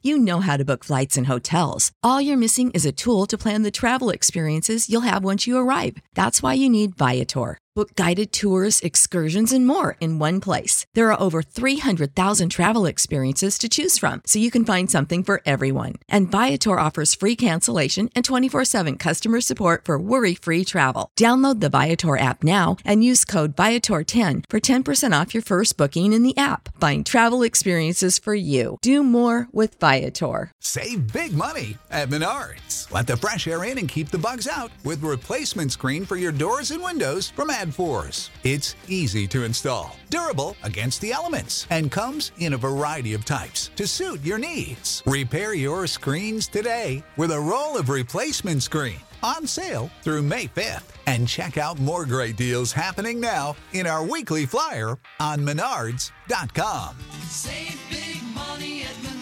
You know how to book flights and hotels. All you're missing is a tool to plan the travel experiences you'll have once you arrive. That's why you need Viator. Book guided tours, excursions, and more in one place. There are over 300,000 travel experiences to choose from, so you can find something for everyone. And Viator offers free cancellation and 24/7 customer support for worry-free travel. Download the Viator app now and use code Viator10 for 10% off your first booking in the app. Find travel experiences for you. Do more with Viator. Save big money at Menards. Let the fresh air in and keep the bugs out with replacement screen for your doors and windows from AdForce. It's easy to install, durable against the elements, and comes in a variety of types to suit your needs. Repair your screens today with a roll of replacement screen on sale through May 5th. And check out more great deals happening now in our weekly flyer on Menards.com. Save big money at Menards.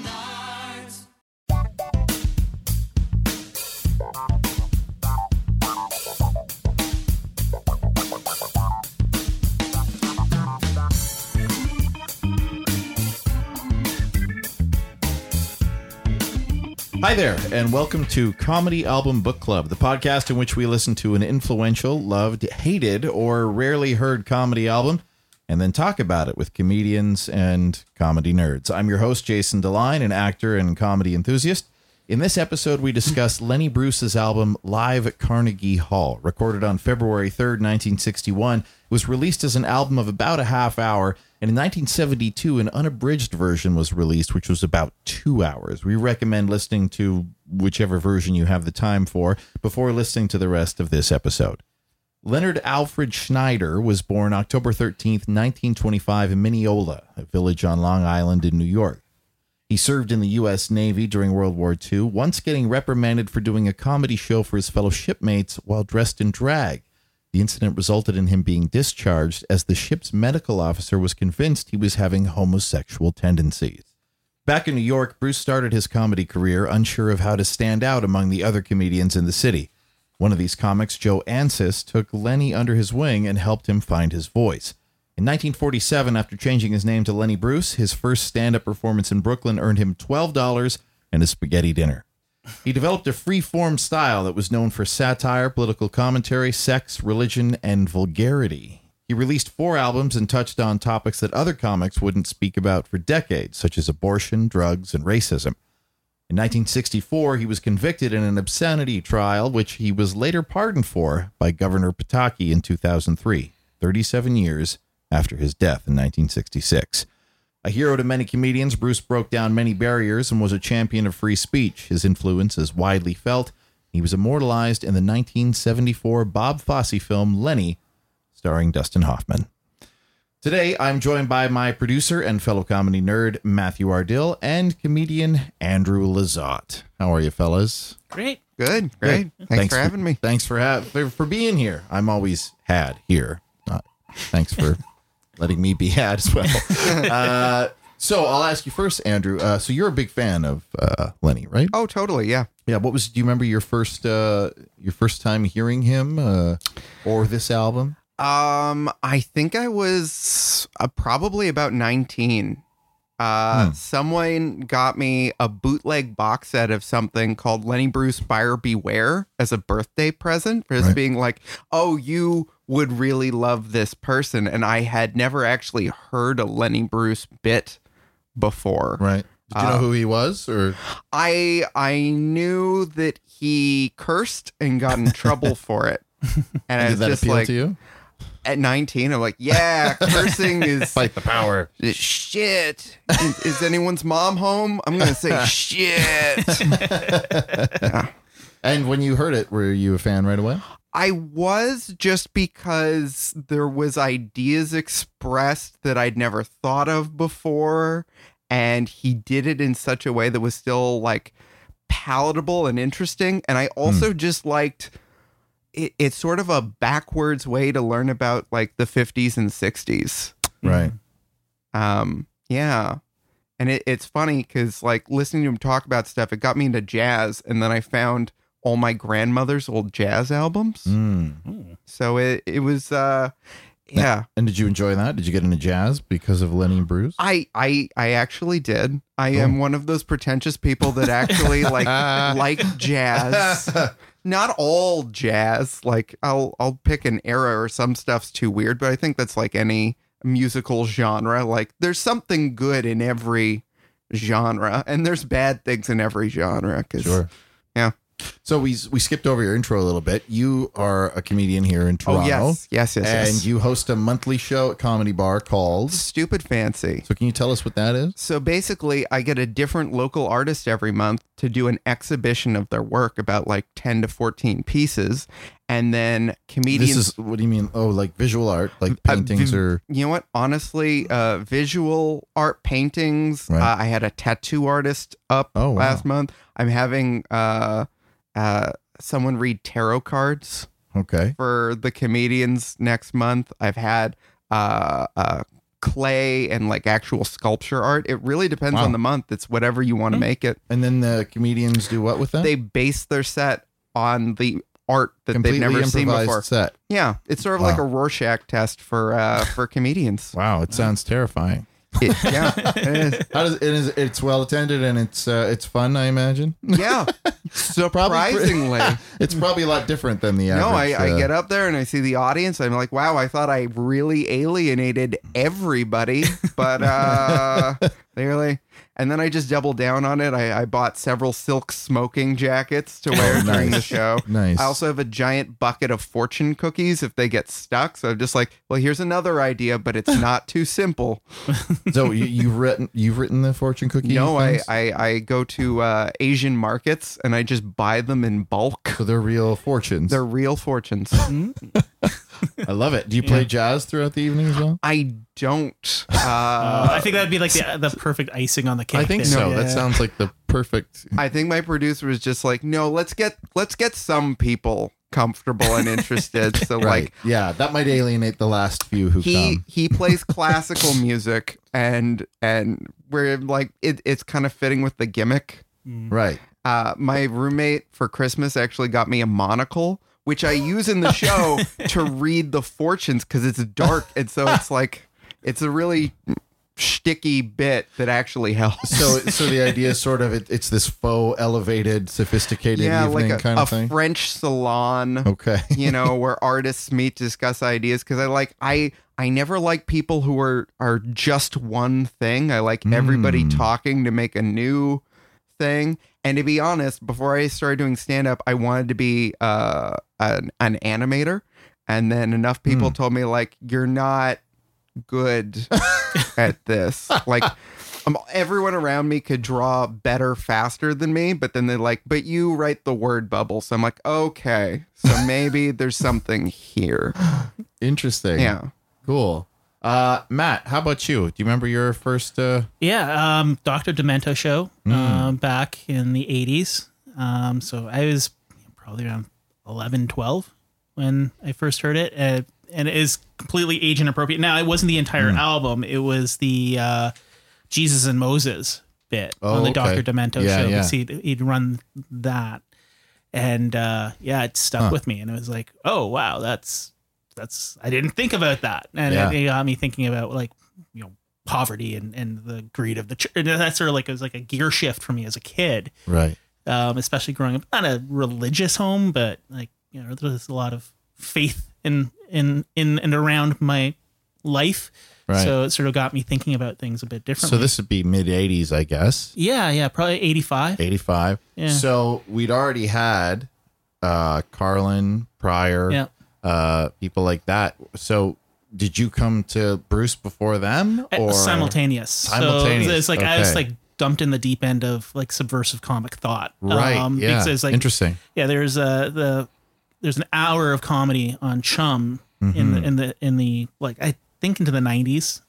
Hi there, and welcome to Comedy Album Book Club, the podcast in which we listen to an influential, loved, hated, or rarely heard comedy album, and then talk about it with comedians and comedy nerds. I'm your host, Jason Deline, an actor and comedy enthusiast. In this episode, we discuss Lenny Bruce's album Live at Carnegie Hall. Recorded on February 3rd, 1961, it was released as an album of about a half hour, and in 1972, an unabridged version was released, which was about 2 hours. We recommend listening to whichever version you have the time for before listening to the rest of this episode. Leonard Alfred Schneider was born October 13th, 1925 in Mineola, a village on Long Island in New York. He served in the U.S. Navy during World War II, once getting reprimanded for doing a comedy show for his fellow shipmates while dressed in drag. The incident resulted in him being discharged as the ship's medical officer was convinced he was having homosexual tendencies. Back in New York, Bruce started his comedy career unsure of how to stand out among the other comedians in the city. One of these comics, Joe Ancis, took Lenny under his wing and helped him find his voice. In 1947, after changing his name to Lenny Bruce, his first stand-up performance in Brooklyn earned him $12 and a spaghetti dinner. He developed a free-form style that was known for satire, political commentary, sex, religion, and vulgarity. He released 4 albums and touched on topics that other comics wouldn't speak about for decades, such as abortion, drugs, and racism. In 1964, he was convicted in an obscenity trial, which he was later pardoned for by Governor Pataki in 2003, 37 years after his death in 1966. A hero to many comedians, Bruce broke down many barriers and was a champion of free speech. His influence is widely felt. He was immortalized in the 1974 Bob Fosse film Lenny, starring Dustin Hoffman. Today, I'm joined by my producer and fellow comedy nerd, Matthew Ardill, and comedian Andrew Lizotte. How are you, fellas? Great. Good. Great. Thanks for having me. Thanks for being here. I'm always had here. Thanks for letting me be had as well. So I'll ask you first, Andrew. So you're a big fan of Lenny, right? Oh, totally. Yeah. Yeah. Do you remember your first time hearing him or this album? I think I was probably about 19. Someone got me a bootleg box set of something called Lenny Bruce Buyer Beware as a birthday present for just being like, oh, you would really love this person. And I had never actually heard a Lenny Bruce bit before. Right. Did you know who he was? Or I knew that he cursed and got in trouble for it. And I was did that just appeal like, to you? At 19, I'm like, yeah, cursing is Fight the power. Shit. Is anyone's mom home? I'm going to say shit. Yeah. And when you heard it, were you a fan right away? I was, just because there was ideas expressed that I'd never thought of before. And he did it in such a way that was still like palatable and interesting. And I also just liked it's sort of a backwards way to learn about like the 50s and 60s. Right. Yeah. And it's funny because like listening to him talk about stuff, it got me into jazz. And then I found all my grandmother's old jazz albums. So it was, Yeah. And did you enjoy that? Did you get into jazz because of Lenny Bruce? I actually did. I am one of those pretentious people that actually like jazz. Not all jazz. Like I'll pick an era or some stuff's too weird, but I think that's like any musical genre. Like there's something good in every genre, and there's bad things in every genre. Sure. Yeah. So we skipped over your intro a little bit. You are a comedian here in Toronto. Oh, yes. And you host a monthly show at Comedy Bar called Stupid Fancy. So can you tell us what that is? So basically, I get a different local artist every month to do an exhibition of their work, about like 10 to 14 pieces. And then comedians... This is, what do you mean? Oh, like visual art, like paintings or... You know what? Honestly, visual art paintings. Right. I had a tattoo artist up last month. I'm having someone read tarot cards Okay. for the comedians next month. I've had clay and like actual sculpture art. It really depends Wow. on the month. It's whatever you want to make it. And then the comedians do what with that? They base their set on the art that Completely they've never seen improvised before. set. Yeah, it's sort of like a Rorschach test for comedians. Wow, it sounds terrifying. Yeah, it is. How does it is? It's well attended and it's fun, I imagine. Yeah, surprisingly. It's probably a lot different than the No, average. I get up there and I see the audience. I'm like, wow, I thought I really alienated everybody, but clearly. And then I just doubled down on it. I bought several silk smoking jackets to wear during the show. Nice. I also have a giant bucket of fortune cookies if they get stuck. So I'm just like, well, here's another idea, but it's not too simple. So you've written the fortune cookie? No, things? I go to Asian markets and I just buy them in bulk. So they're real fortunes. They're real fortunes. I love it. Do you play jazz throughout the evening as well? I don't. I think that'd be like the perfect icing on the cake. I think there. so. Yeah. That sounds like the perfect. I think my producer was just like, no, let's get some people comfortable and interested. So Right. like Yeah, that might alienate the last few who come. he plays classical music and we're like it's kind of fitting with the gimmick. Right. My roommate for Christmas actually got me a monocle, which I use in the show to read the fortunes because it's dark, and so it's like it's a really shticky bit that actually helps. So the idea is sort of it's this faux elevated, sophisticated evening like kind a of thing. French salon. Okay. Where artists meet to discuss ideas, because I never like people who are just one thing. I like everybody talking to make a new thing. And to be honest, before I started doing stand-up, I wanted to be an animator. And then enough people told me, like, you're not good at this. Like, everyone around me could draw better, faster than me. But then they're like, but you write the word bubble. So I'm like, okay, so maybe there's something here. Interesting. Yeah. Cool. Matt, how about you? Do you remember your first? Dr. Demento show back in the 80s. So I was probably around 11, 12 when I first heard it. And it is completely age inappropriate. Now, it wasn't the entire album. It was the Jesus and Moses bit on the okay. Dr. Demento Yeah, show. yeah. He'd run that. And it stuck with me. And it was like, oh, wow, that's I didn't think about that. And it got me thinking about like, poverty and the greed of the church. And that sort of like, it was like a gear shift for me as a kid, Right. especially growing up, not a religious home, but like, there's a lot of faith in and around my life. Right. So it sort of got me thinking about things a bit differently. So this would be mid 80s, I guess. Yeah, probably 85. 85. Yeah. So we'd already had Carlin, Pryor, people like that. So did you come to Bruce before them, or Simultaneous? Simultaneous. So it's like I was Okay. like dumped in the deep end of like subversive comic thought. Right. Yeah. Because it's like, interesting. yeah, there's an hour of comedy on Chum in the like I think into the 90s.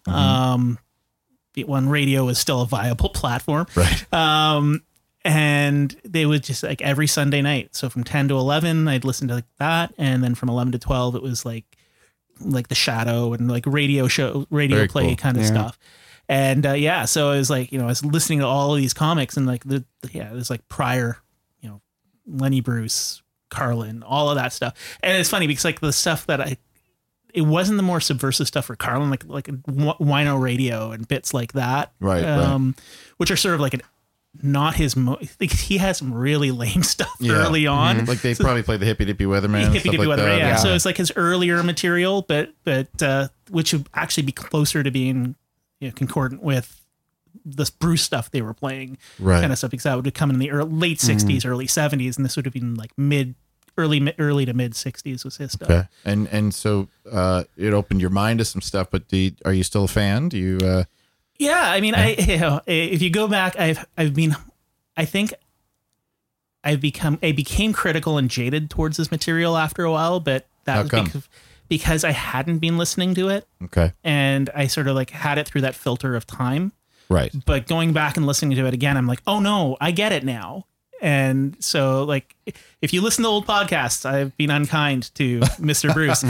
When radio was still a viable platform. Right. And they would just like every Sunday night. So from 10 to 11, I'd listen to like that. And then from 11 to 12, it was like The Shadow and like radio Very play cool. kind of stuff. And so I was like, I was listening to all of these comics and like it was like Pryor, Lenny Bruce, Carlin, all of that stuff. And it's funny because like the stuff that it wasn't the more subversive stuff for Carlin, like Wino Radio and bits like that, Right. Which are sort of like not his. Like he had some really lame stuff early on. Like they probably played the Hippy Dippy Weatherman. Hippy Dippy like Weatherman, that. yeah. So it's like his earlier material, but which would actually be closer to being concordant with this Bruce stuff they were playing, Right. kind of stuff, because that would come in the late '60s, early '70s, and this would have been like early to mid '60s was his stuff. Okay. And so it opened your mind to some stuff, but are you still a fan? Do you Yeah, I mean, if you go back, I became critical and jaded towards this material after a while, but that How was come? because I hadn't been listening to it, Okay. and I sort of like had it through that filter of time. Right. But going back and listening to it again, I'm like, oh no, I get it now. And so, like, if you listen to old podcasts, I've been unkind to Mr. Bruce.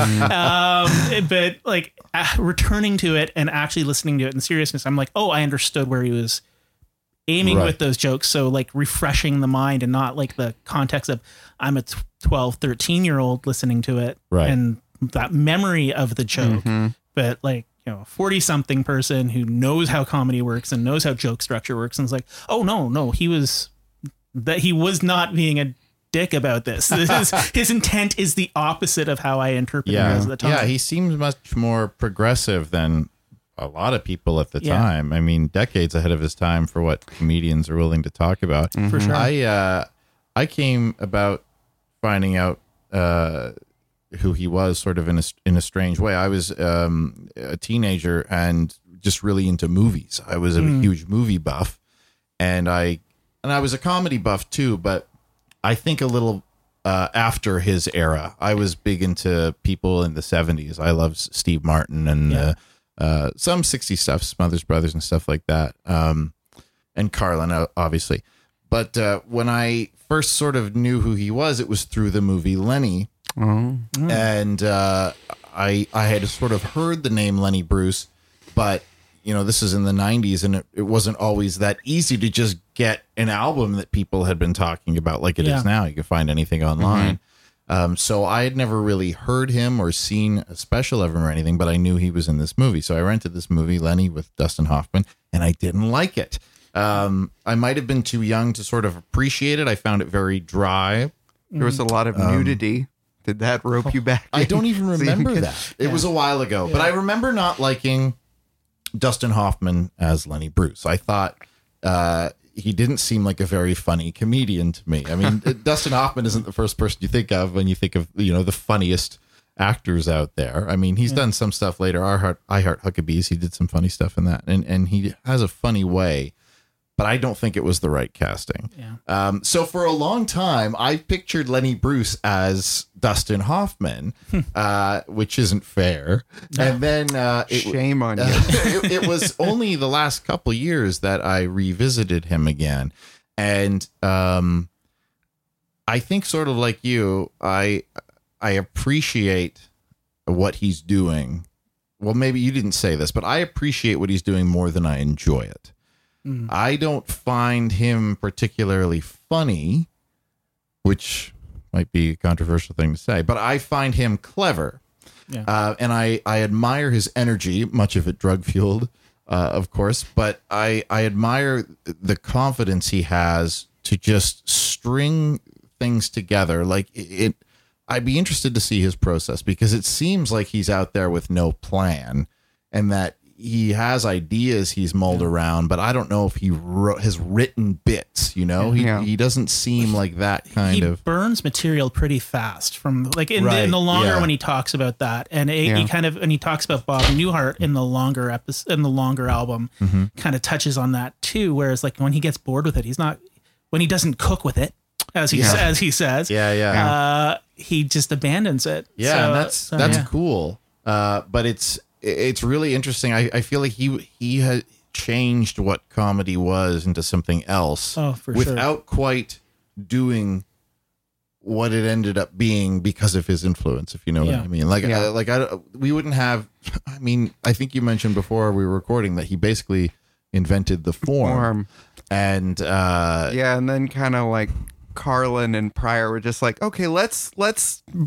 But like returning to it and actually listening to it in seriousness, I'm like, oh, I understood where he was aiming Right. with those jokes. So like refreshing the mind and not like the context of I'm a 12, 13-year-old listening to it. Right. And that memory of the joke. But like, a 40-something person who knows how comedy works and knows how joke structure works and is like, oh no, he was not being a dick about this. His intent is the opposite of how I interpreted it at the time. Yeah, he seems much more progressive than a lot of people at the Yeah. time. I mean, decades ahead of his time for what comedians are willing to talk about. For sure. I came about finding out who he was sort of in a strange way. I was a teenager and just really into movies. I was a huge movie buff, and I was a comedy buff too, but I think a little after his era. I was big into people in the 70s. I love Steve Martin and some 60s stuff, Smothers Brothers and stuff like that, and Carlin, obviously. But when I first sort of knew who he was, it was through the movie Lenny. And I had sort of heard the name Lenny Bruce, but this is in the 90s, and it wasn't always that easy to just get an album that people had been talking about like it is now. You can find anything online. So I had never really heard him or seen a special of him or anything, but I knew he was in this movie. So I rented this movie, Lenny, with Dustin Hoffman, and I didn't like it. I might have been too young to sort of appreciate it. I found it very dry. There was a lot of nudity. Did that rope you back? I don't even So you remember could- that. It was a while ago, but I remember not liking Dustin Hoffman as Lenny Bruce. I thought he didn't seem like a very funny comedian to me. I mean, Dustin Hoffman isn't the first person you think of when you think of the funniest actors out there. I mean, he's done some stuff later. I Heart Huckabees. He did some funny stuff in that, and he has a funny way. But I don't think it was the right casting. Yeah. So for a long time, I pictured Lenny Bruce as Dustin Hoffman, which isn't fair. And then Shame on you. it was only the last couple years that I revisited him again. And I think sort of like you, I appreciate what he's doing. Well, maybe you didn't say this, but I appreciate what he's doing more than I enjoy it. I don't find him particularly funny, which might be a controversial thing to say, but I find him clever. Yeah. And I admire his energy, much of it drug fueled, of course, but I admire the confidence he has to just string things together. Like I'd be interested to see his process, because it seems like he's out there with no plan, and that he has ideas he's mulled around, but I don't know if he has written bits, he doesn't seem like that kind he of burns material pretty fast from like in the longer when he talks about that, and he kind of, and he talks about Bob Newhart in the longer episode, in the longer album, kind of touches on that too. Whereas like when he gets bored with it, when he doesn't cook with it, as he says, he just abandons it. Yeah, So, and that's cool. But it's really interesting. I feel like he has changed what comedy was into something else. Oh, for without quite doing what it ended up being because of his influence, if you know what I mean. We wouldn't have. I mean, I think you mentioned before we were recording that he basically invented the form. And and then kind of like Carlin and Pryor were just like, okay, let's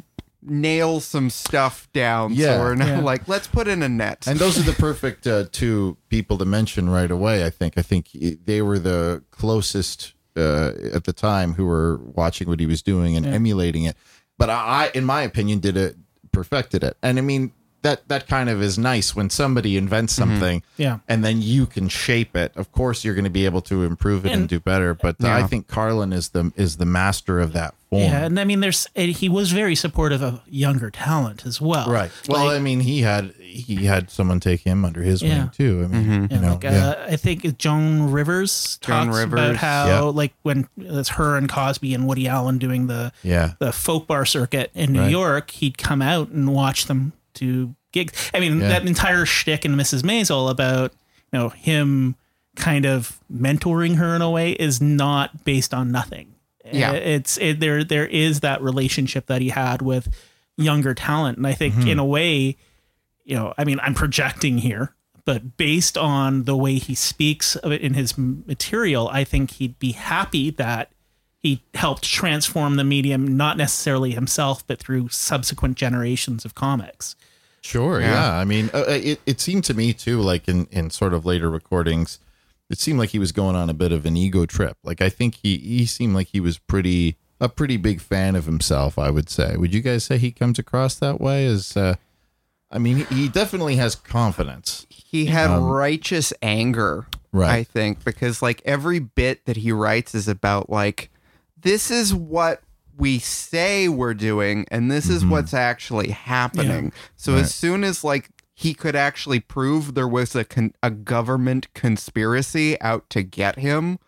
nail some stuff down. Yeah. So we're not Yeah. like, let's put in a net. And those are the perfect two people to mention right away. I think they were the closest at the time who were watching what he was doing and emulating it. But I, in my opinion, perfected it. And I mean, that kind of is nice when somebody invents something, Yeah. and then you can shape it. Of course, you're going to be able to improve it and do better. But I think Carlin is the master of that form. Yeah, and I mean, he was very supportive of younger talent as well. Right. Well, I mean, he had someone take him under his wing too. I mean, you know, I think Joan Rivers talks about how like when it's her and Cosby and Woody Allen doing the folk bar circuit in New York, he'd come out and watch them do gigs. I mean, that entire shtick in Mrs. Maisel about him kind of mentoring her in a way is not based on nothing. Yeah, there is that relationship that he had with younger talent, and I think in a way, I mean, I'm projecting here, but based on the way he speaks of it in his material, I think he'd be happy that he helped transform the medium, not necessarily himself, but through subsequent generations of comics. Sure. Yeah. I mean, it seemed to me too, like in sort of later recordings, it seemed like he was going on a bit of an ego trip. Like, I think he seemed like he was a pretty big fan of himself, I would say. Would you guys say he comes across that way? I mean, he definitely has confidence. He had righteous anger, right? I think, because like every bit that he writes is about like, this is what we say we're doing, and this is what's actually happening. So as soon as like he could actually prove there was a government conspiracy out to get him,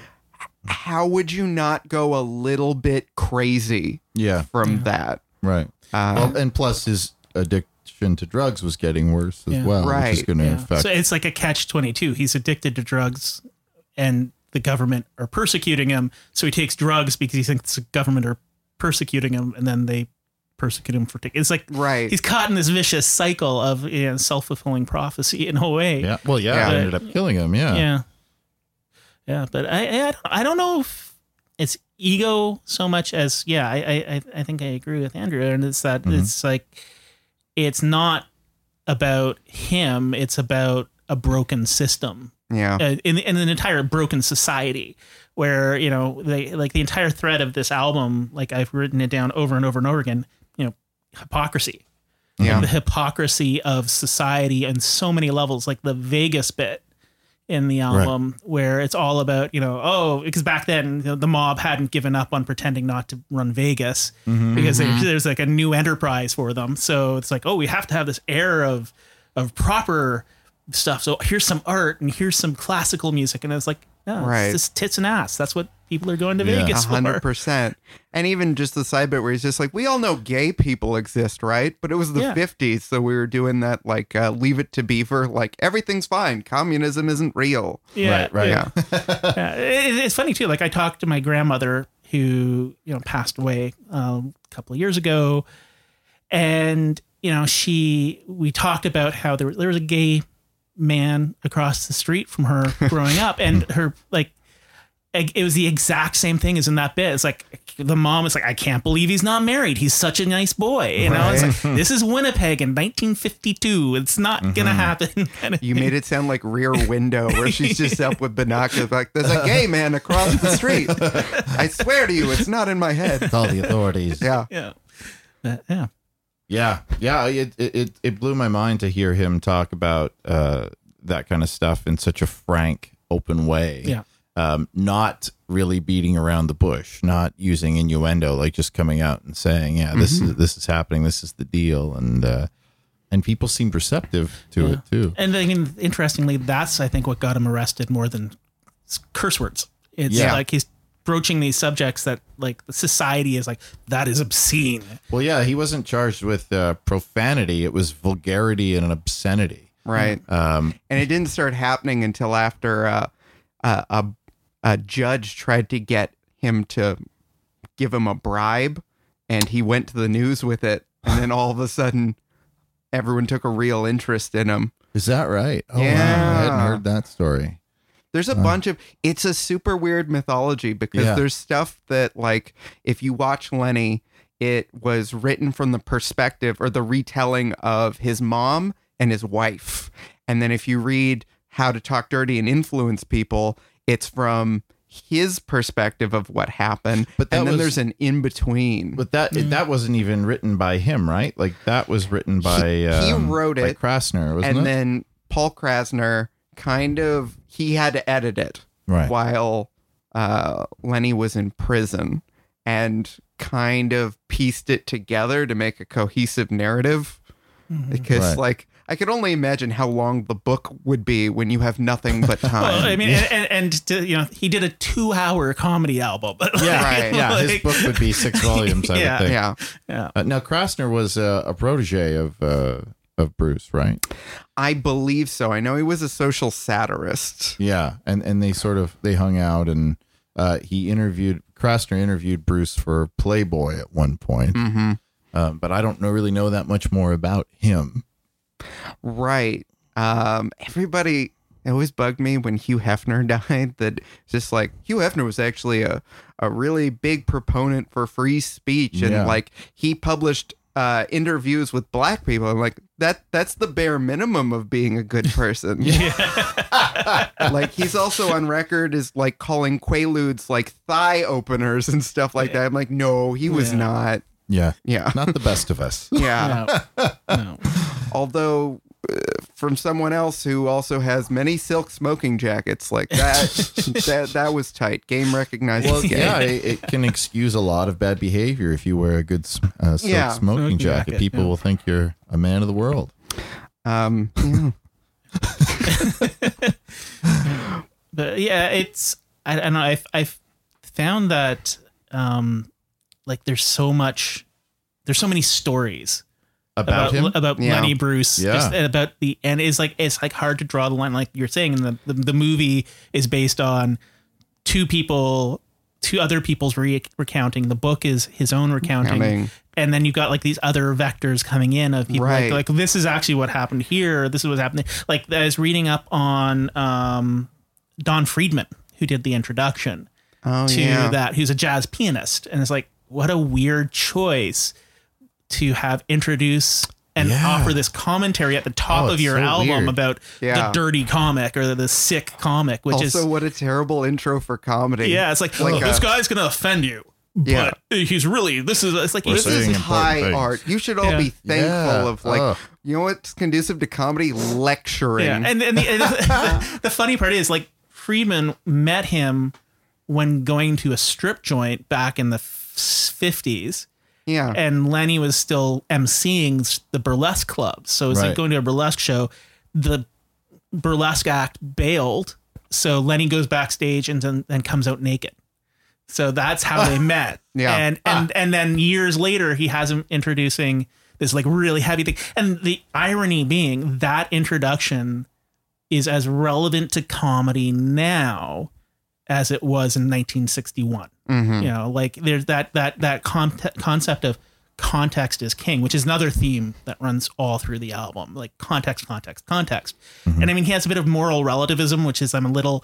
how would you not go a little bit crazy? From that, right? Well, and plus his addiction to drugs was getting worse as well, right? Which is going to affect. So it's like a catch-22. He's addicted to drugs, and the government are persecuting him, so he takes drugs because he thinks the government are persecuting him, and then they persecute him for it's like he's caught in this vicious cycle of self-fulfilling prophecy in a way. It ended up killing him. But I don't know if it's ego so much as I think I agree with Andrew, and it's that it's like it's not about him, it's about a broken system. In an entire broken society where, they like the entire thread of this album, like I've written it down over and over and over again, hypocrisy. The hypocrisy of society on so many levels, like the Vegas bit in the album where it's all about, because back then the mob hadn't given up on pretending not to run Vegas because there's like a new enterprise for them. So it's like, we have to have this air of proper stuff. So here's some art and here's some classical music. And it's like, it's just tits and ass. That's what people are going to Vegas for. 100%. And even just the side bit where he's just like, we all know gay people exist, right? But it was the 50s. So we were doing that, like, Leave It to Beaver. Like, everything's fine. Communism isn't real. Right. Yeah. It's funny too. Like I talked to my grandmother who, passed away a couple of years ago. And, we talked about how there was a gay man across the street from her growing up, and her it was the exact same thing as in that bit. It's like the mom is like, I can't believe he's not married. He's such a nice boy. It's like, this is Winnipeg in 1952. It's not gonna happen. You made it sound like Rear Window, where she's just up with binoculars like, there's a gay man across the street. I swear to you, it's not in my head. Call the authorities. It blew my mind to hear him talk about that kind of stuff in such a frank, open way. Not really beating around the bush, not using innuendo, like just coming out and saying, this is happening, this is the deal, and people seemed receptive to it too. And I mean, interestingly, that's I think what got him arrested more than curse words. It's like he's broaching these subjects that like the society is like, that is obscene. Well, he wasn't charged with profanity. It was vulgarity and an obscenity. Right. And it didn't start happening until after a judge tried to get him to give him a bribe, and he went to the news with it. And then all of a sudden, everyone took a real interest in him. Is that right? Oh, yeah. Wow. I hadn't heard that story. There's a bunch of, it's a super weird mythology because there's stuff that, like, if you watch Lenny, it was written from the perspective or the retelling of his mom and his wife. And then if you read How to Talk Dirty and Influence People, it's from his perspective of what happened. But and then was- there's an in-between. But that wasn't even written by him, right? Like that was written by He wrote by it, Krasner, wasn't and it? then Paul Krasner he had to edit it Right. while Lenny was in prison and kind of pieced it together to make a cohesive narrative. Because Right. like I could only imagine how long the book would be when you have nothing but time. Well, I mean, he did a 2-hour comedy album. Yeah, Right. yeah. His Like- book would be 6 volumes, I Yeah. would think. Yeah. Yeah. Now Krasner was a protege of Bruce, right? I believe so. I know he was a social satirist. Yeah, and they hung out, and Krasner interviewed Bruce for Playboy at one point. Mm-hmm. But I don't really know that much more about him. Right. Everybody, it always bugged me when Hugh Hefner died that just like Hugh Hefner was actually a really big proponent for free speech. And Yeah. like he published interviews with black people. I'm like, that's the bare minimum of being a good person. Like he's also on record as like calling Quaaludes like thigh openers and stuff like that. I'm like, no, he was Yeah. not. Yeah, Yeah. not the best of us. Yeah. No. Although from someone else who also has many silk smoking jackets like that, that was tight. Game recognizes Well, game. yeah, it can excuse a lot of bad behavior if you wear a good silk Yeah. smoking Smoking jacket. jacket, People yeah. will think you're a man of the world. Yeah. But yeah, it's I don't know. I've found that like there's so many stories About him? about Yeah. Lenny Bruce, Yeah. just about and it's like hard to draw the line, like you're saying. And the movie is based on two other people's recounting. The book is his own recounting. Recounting. And then you've got like these other vectors coming in of people Right. like this is actually what happened here. This is what's happening. Like I was reading up on Don Friedman, who did the introduction Oh, to yeah. that, who's a jazz pianist. And it's like, what a weird choice to have introduce and Yeah. offer this commentary at the top Oh, of it's your so album weird. about Yeah. the dirty comic or the sick comic, which Also, is what a terrible intro for comedy. yeah, it's like, Like this a- guy's gonna offend you, Yeah. but he's really it's like We're This saying is important high things. art. You should all Yeah. be thankful Yeah. of like, Ugh. you know what's conducive to comedy? Lecturing. yeah. And the funny part is like Friedman met him when going to a strip joint back in the 50s. Yeah. And Lenny was still emceeing the burlesque club. So it's Right. like going to a burlesque show. The burlesque act bailed. So Lenny goes backstage and then comes out naked. So that's how they met. Yeah. And then years later, he has him introducing this like really heavy thing. And the irony being that introduction is as relevant to comedy now as it was in 1961. Mm-hmm. You know, like there's that concept of context is king, which is another theme that runs all through the album, like context. Mm-hmm. And I mean, he has a bit of moral relativism, which is I'm a little,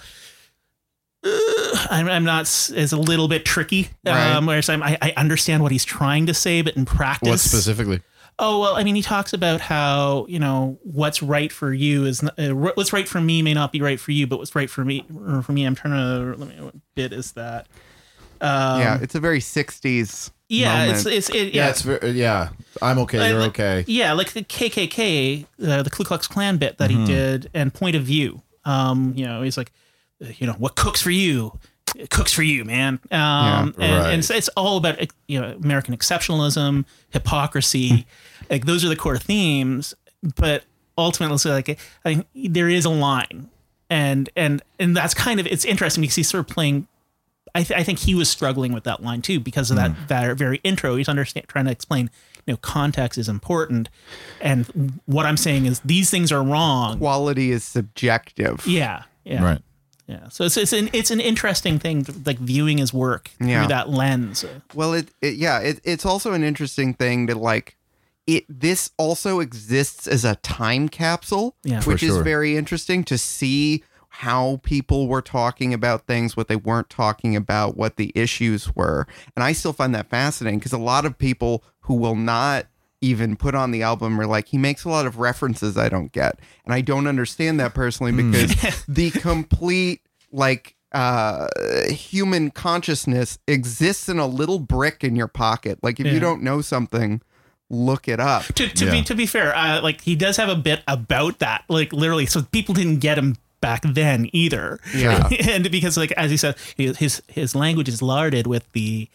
I'm not, is a little bit tricky. Right. Whereas I understand what he's trying to say, but in practice, What specifically? Oh, well, I mean, he talks about how, you know, what's right for you is what's right for me may not be right for you, but what's right for me, I'm trying to, what bit is that? Yeah. It's a very 60s. Yeah, moment. Yeah, I'm okay. You're okay. Yeah, like the KKK, the Ku Klux Klan bit that he did, and Point of View. You know, he's like, you know, what cooks for you? It cooks for you, man. right. And it's all about, you know, American exceptionalism, hypocrisy. Like those are the core themes. But ultimately, so like, I mean, there is a line, and that's kind of, it's interesting because he's sort of playing. I think he was struggling with that line too because of that very intro. He's trying to explain, you know, context is important, and what I'm saying is these things are wrong. Quality is subjective. Yeah. Right. Yeah. So it's an interesting thing, like viewing his work Yeah. through that lens. Well, it's also an interesting thing to like. This also exists as a time capsule, Yeah. which For is sure. very interesting to see how people were talking about things, what they weren't talking about, what the issues were. And I still find that fascinating because a lot of people who will not even put on the album are like, he makes a lot of references I don't get. And I don't understand that personally because the complete like human consciousness exists in a little brick in your pocket. Like if you don't know something, look it up. To be fair, like he does have a bit about that, like literally. So people didn't get him back then either. Yeah. And because like as he said, his language is larded with the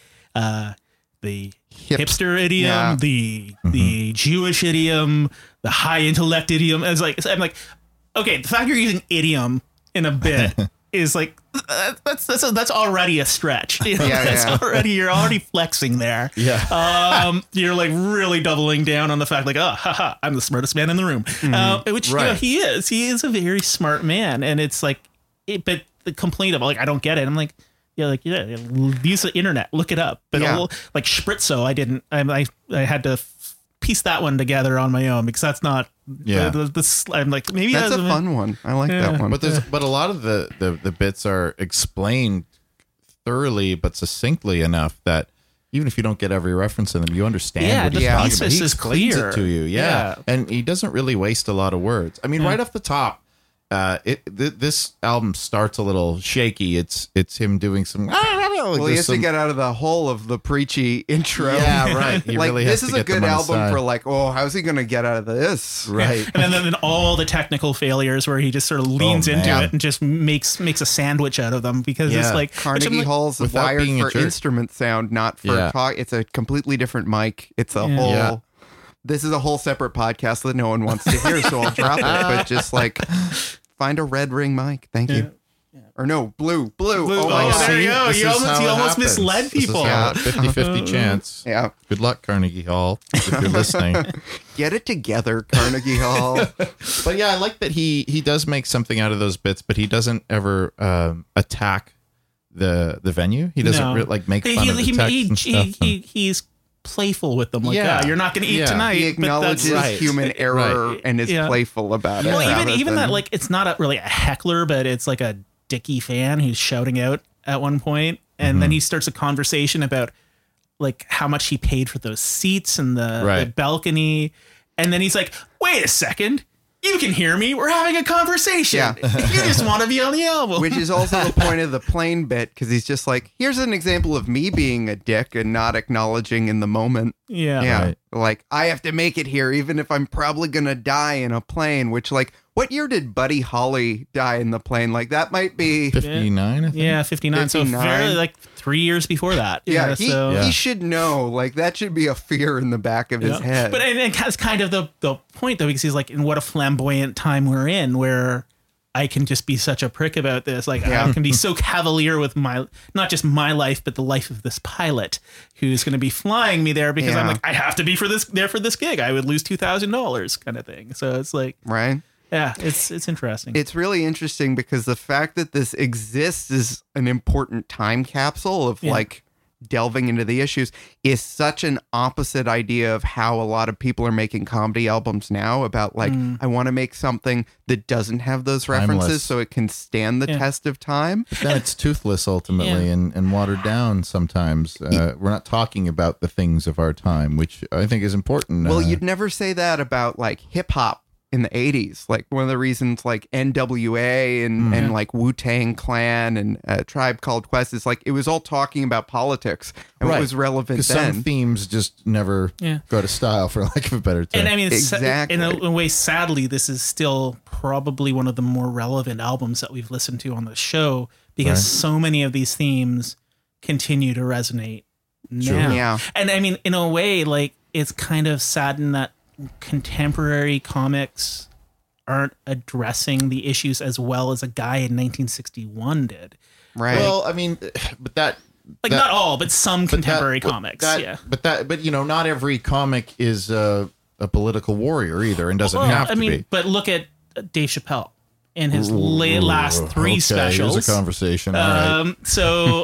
hipster idiom, the Jewish idiom, the high intellect idiom. It's like I'm like, okay, the fact you're using idiom in a bit is like that's already a stretch. You know? You're already flexing there. Yeah. You're like really doubling down on the fact like, oh, haha, I'm the smartest man in the room. Which you know, he is. He is a very smart man, and it's like, but the complaint of like I don't get it. I'm like, use the internet, look it up. But like Spritzo, I had to piece that one together on my own because that's not. I'm like maybe that's a fun one. I like that one. But a lot of the bits are explained thoroughly but succinctly enough that even if you don't get every reference in them, you understand what he's talking about. He explains it to you. Yeah. And he doesn't really waste a lot of words. I mean, right off the top, this album starts a little shaky. It's him doing some. Well, he has to get out of the hole of the preachy intro. Yeah, right. He like really has this to is a get them good on his album side. for like, oh, how's he going to get out of this? Right. And then all the technical failures where he just sort of leans into it and just makes a sandwich out of them because it's like Carnegie Hall's without wired being a for jerk. instrument sound, not for talk. It's a completely different mic. It's a whole. Yeah. This is a whole separate podcast that no one wants to hear, so I'll drop it. But just like find a red ring mic. Thank you. Or no, blue. Oh my God. There you go. This You is how it almost happens. misled people. This is 50-50 chance. Yeah. Good luck, Carnegie Hall, if you're listening. Get it together, Carnegie Hall. But yeah, I like that he does make something out of those bits, but he doesn't ever attack the venue. He doesn't like make fun of the text and stuff. He's playful with them. Like, you're not going to eat tonight. He acknowledges human error and is playful about it. Well, even that, like, it's not really a heckler, but it's like a Dickie fan who's shouting out at one point, and then he starts a conversation about like how much he paid for those seats and the balcony, and then he's like, "Wait a second, you can hear me. We're having a conversation. Yeah. You just want to be on the album." Which is also the point of the plane bit, because he's just like, here's an example of me being a dick and not acknowledging in the moment. Yeah. Right. Like, I have to make it here, even if I'm probably going to die in a plane, which, like, what year did Buddy Holly die in the plane? Like, that might be 59, I think. Yeah, 59. So 59. very like 3 years before that. Yeah, so he should know. Like, that should be a fear in the back of his head. But that's kind of the point, though, because he's like, in what a flamboyant time we're in, where I can just be such a prick about this. Like, I can be so cavalier with not just my life, but the life of this pilot who's going to be flying me there because I'm like, I have to be for this gig. I would lose $2,000 kind of thing. So it's like, right? Yeah, it's interesting. It's really interesting because the fact that this exists is an important time capsule of like delving into the issues is such an opposite idea of how a lot of people are making comedy albums now about like, I want to make something that doesn't have those references Timeless. so it can stand the test of time. But then it's toothless ultimately and watered down sometimes. We're not talking about the things of our time, which I think is important. Well, you'd never say that about like hip hop in the 80s. Like one of the reasons like NWA and like Wu-Tang Clan and Tribe Called Quest is like it was all talking about politics and what was relevant because then. some themes just never go to style, for lack of a better term. And I mean, Exactly. in a way, sadly, this is still probably one of the more relevant albums that we've listened to on the show because so many of these themes continue to resonate now. Yeah. And I mean, in a way, like it's kind of saddened that contemporary comics aren't addressing the issues as well as a guy in 1961 did. Right. Well, I mean, but that Like not all, but some contemporary comics. But you know, not every comic is a political warrior either, and doesn't have to be. But look at Dave Chappelle in his last three specials. Here's a conversation. All right. So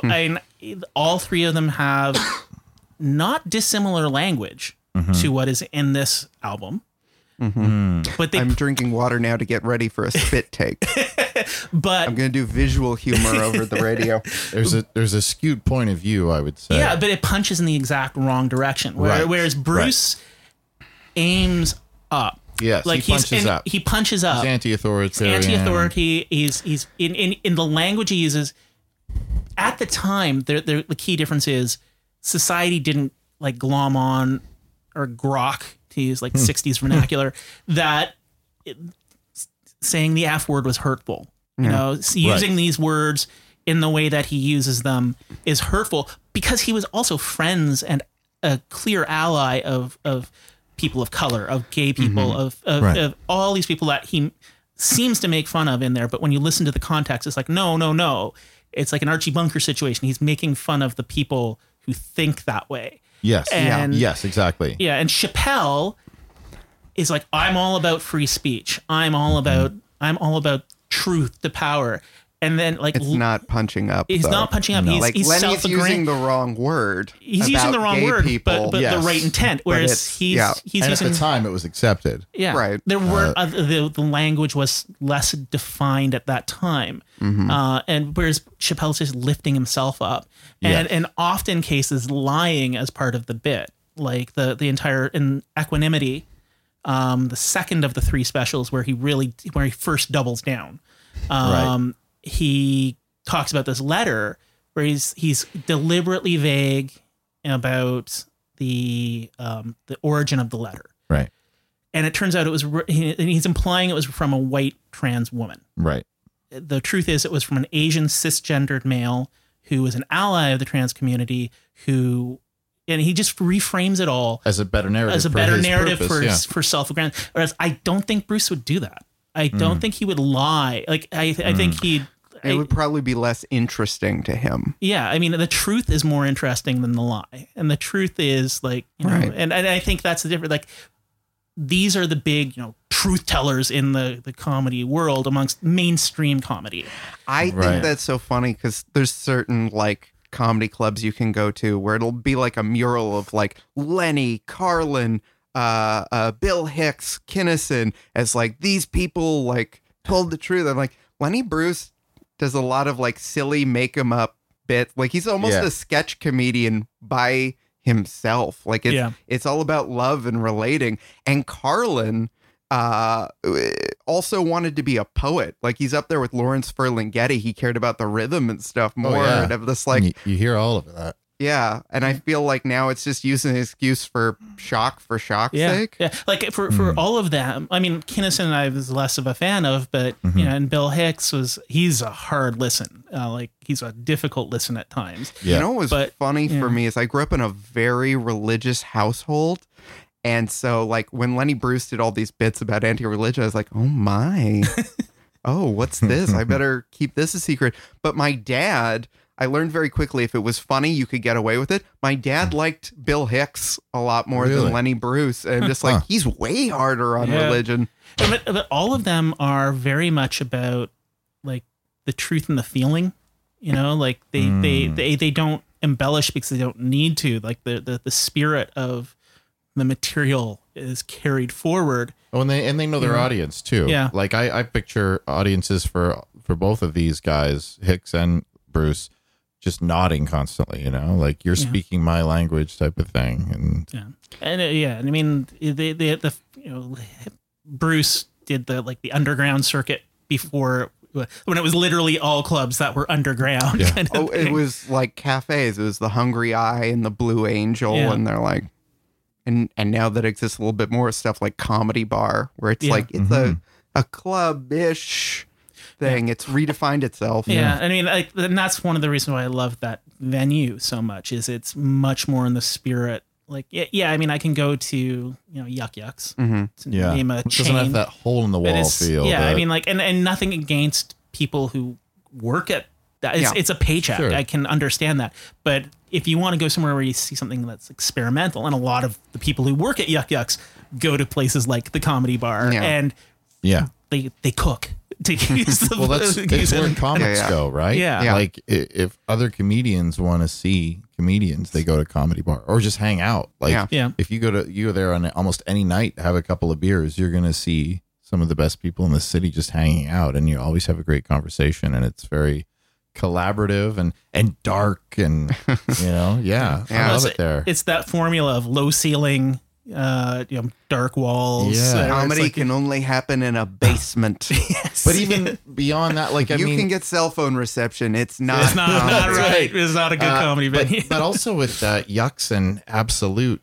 all three of them have not dissimilar language to what is in this album. But they I'm drinking water now to get ready for a spit take. but I'm going to do visual humor over the radio. There's a skewed point of view, I would say. yeah, but it punches in the exact wrong direction. Right. Whereas Bruce aims up. Yes, he punches up. He punches up. He's anti-authoritarian. Anti-authority. He's in the language he uses. At the time, the key difference is society didn't like glom on or grok, to use like 60s vernacular, that saying the F word was hurtful. You know, using these words in the way that he uses them is hurtful, because he was also friends and a clear ally of people of color, of gay people, of all these people that he seems to make fun of in there. But when you listen to the context, it's like, no. It's like an Archie Bunker situation. He's making fun of the people who think that way. Yes. And- Yes, exactly. Yeah, and Chappelle is like, I'm all about free speech. I'm all about truth to power. And then like It's not punching up. he's though. not punching up. Like He's Lenny's using self-aggrandizing. the wrong word. He's using the about wrong gay word, people. but Yes. the right intent. Whereas it's- he's yeah. he's And using at the time, it was accepted. yeah, Right. There were the language was less defined at that time, and whereas Chappelle's just lifting himself up, and in often cases lying as part of the bit, like the entire in Equanimity, the second of the three specials where he first doubles down. He talks about this letter where he's deliberately vague about the origin of the letter. Right. And it turns out he's implying it was from a white trans woman. Right. The truth is it was from an Asian cisgendered male who was an ally of the trans community and he just reframes it all As a better narrative. as a for better his narrative purpose, for self-aggrandizement. Whereas I don't think Bruce would do that. I don't think he would lie. Like I think he'd. It would probably be less interesting to him. Yeah, I mean, the truth is more interesting than the lie, and the truth is like, you know, Right. and I think that's the difference. Like, these are the big, truth tellers in the comedy world amongst mainstream comedy. I think that's so funny because there's certain like comedy clubs you can go to where it'll be like a mural of like Lenny, Carlin, Bill Hicks, Kinison as like these people like told the truth. I'm like, Lenny Bruce does a lot of like silly make him up bits. Like he's almost a sketch comedian by himself. Like it's all about love and relating. And Carlin also wanted to be a poet. Like he's up there with Lawrence Ferlinghetti. He cared about the rhythm and stuff more. yeah. And of this like you hear all of that. yeah. And I feel like now it's just using an excuse for shock's sake. Yeah, like for all of them. I mean, Kinison I was less of a fan of, but and Bill Hicks he's a hard listen. Like he's a difficult listen at times. Yeah. You know what was funny for me is I grew up in a very religious household. And so like when Lenny Bruce did all these bits about anti-religion, I was like, oh my, oh, what's this? I better keep this a secret. But my dad, I learned very quickly if it was funny, you could get away with it. My dad liked Bill Hicks a lot more Really? than Lenny Bruce. And just like, he's way harder on religion. But all of them are very much about like the truth and the feeling. Like they don't embellish because they don't need to. Like the spirit of the material is carried forward. Oh, and they know their audience too. Yeah. Like I picture audiences for both of these guys, Hicks and Bruce, just nodding constantly, like you're speaking my language type of thing. And I mean, Bruce did the underground circuit before when it was literally all clubs that were underground. Yeah. kind of It thing. was like cafes. It was the Hungry Eye and the Blue Angel. Yeah. And they're like, and now that exists a little bit more stuff like Comedy Bar, where it's like, it's a club-ish thing. It's redefined itself. Yeah, I mean, and that's one of the reasons why I love that venue so much. Is it's much more in the spirit. Like, yeah. I mean, I can go to Yuck Yucks. To name a it chain. doesn't have that hole in the But wall it's- feel. Yeah, I that- mean, like, and nothing against people who work at that. It's a paycheck. Sure. I can understand that. But if you want to go somewhere where you see something that's experimental, and a lot of the people who work at Yuck Yucks go to places like the Comedy Bar, Yeah. and yeah. they cook. to use the Well, that's use where it. comics Yeah. go, right? Yeah. Yeah. Like if other comedians want to see comedians, they go to Comedy Bar or just hang out. Like Yeah. Yeah. if you go there on almost any night, have a couple of beers, you're going to see some of the best people in the city just hanging out, and you always have a great conversation, and it's very collaborative and dark, and Yeah. I love it there. It's that formula of low ceiling, dark walls. Yeah. It's Comedy like- can only happen in a basement. But even beyond that, like I you mean, can get cell phone reception. It's not. it's not comedy. right. It's not a good comedy venue. but also with Yucks and Absolute,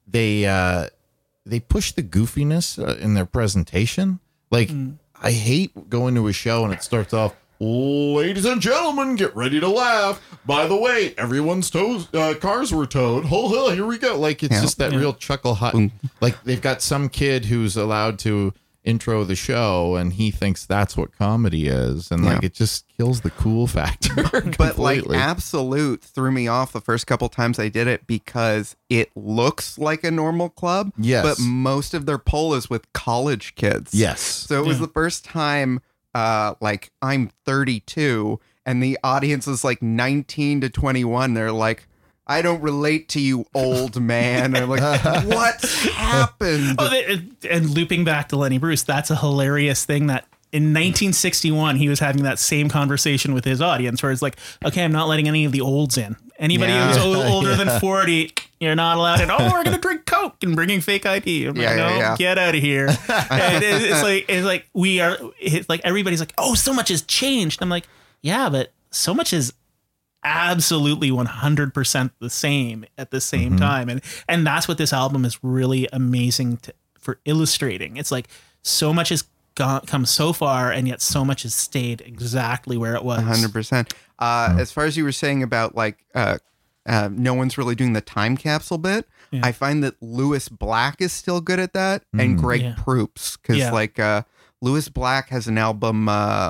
they push the goofiness in their presentation. Like I hate going to a show and it starts off, ladies and gentlemen, get ready to laugh. By the way, everyone's cars were towed. Oh, here we go. Like it's just that real chuckle hut. Like they've got some kid who's allowed to intro the show and he thinks that's what comedy is, and like Yeah. it just kills the cool factor. But like completely. Absolute threw me off the first couple times I did it because it looks like a normal club. Yes. But most of their poll is with college kids. Yes. So it was the first time like I'm 32 and the audience is like 19 to 21. They're like, I don't relate to you, old man. I'm like, what's happened? And looping back to Lenny Bruce, that's a hilarious thing that in 1961, he was having that same conversation with his audience where it's like, okay, I'm not letting any of the olds in. Anybody Yeah. who's older than 40, you're not allowed in. Oh, we're going to drink Coke and bringing fake ID. I'm like, no, get out of here. And it's like everybody's like, oh, so much has changed. I'm like, yeah, but so much is absolutely 100% the same at the same time. And that's what this album is really amazing for illustrating. It's like so much has come so far and yet so much has stayed exactly where it was. 100%. As far as you were saying about like no one's really doing the time capsule bit, I find that Lewis Black is still good at that, and Greg Proops, because like Lewis Black has an album,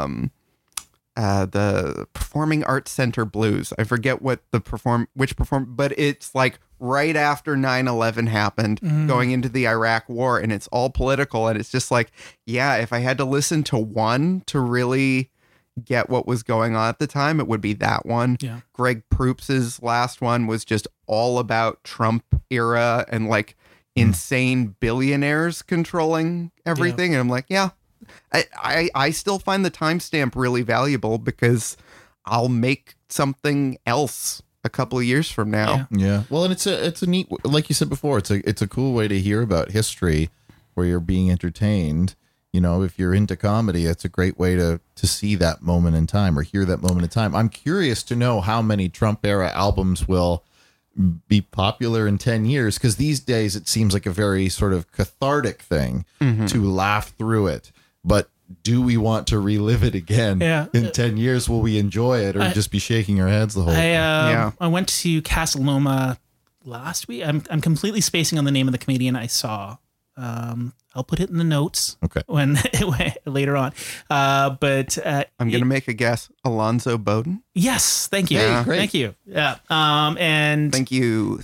the Performing Arts Center Blues. I forget what but it's like right after 9/11 happened, going into the Iraq War, and it's all political, and it's just like, yeah, if I had to listen to one to really get what was going on at the time, it would be that one. Yeah. Greg Proops' last one was just all about Trump era and like insane billionaires controlling everything. And I'm like, yeah, I still find the timestamp really valuable because I'll make something else a couple of years from now. Yeah. Well, and it's a neat, like you said before, it's a cool way to hear about history where you're being entertained. You know, if you're into comedy, it's a great way to see that moment in time or hear that moment in time. I'm curious to know how many Trump era albums will be popular in 10 years, because these days it seems like a very sort of cathartic thing to laugh through it. But do we want to relive it again in 10 years? Will we enjoy it or just be shaking our heads the whole time? I went to Casa Loma last week. I'm completely spacing on the name of the comedian I saw. I'll put it in the notes when later on. But I'm going to make a guess. Alonzo Bowden? yes, thank you. Yeah. Thank you. Yeah. And Thank you.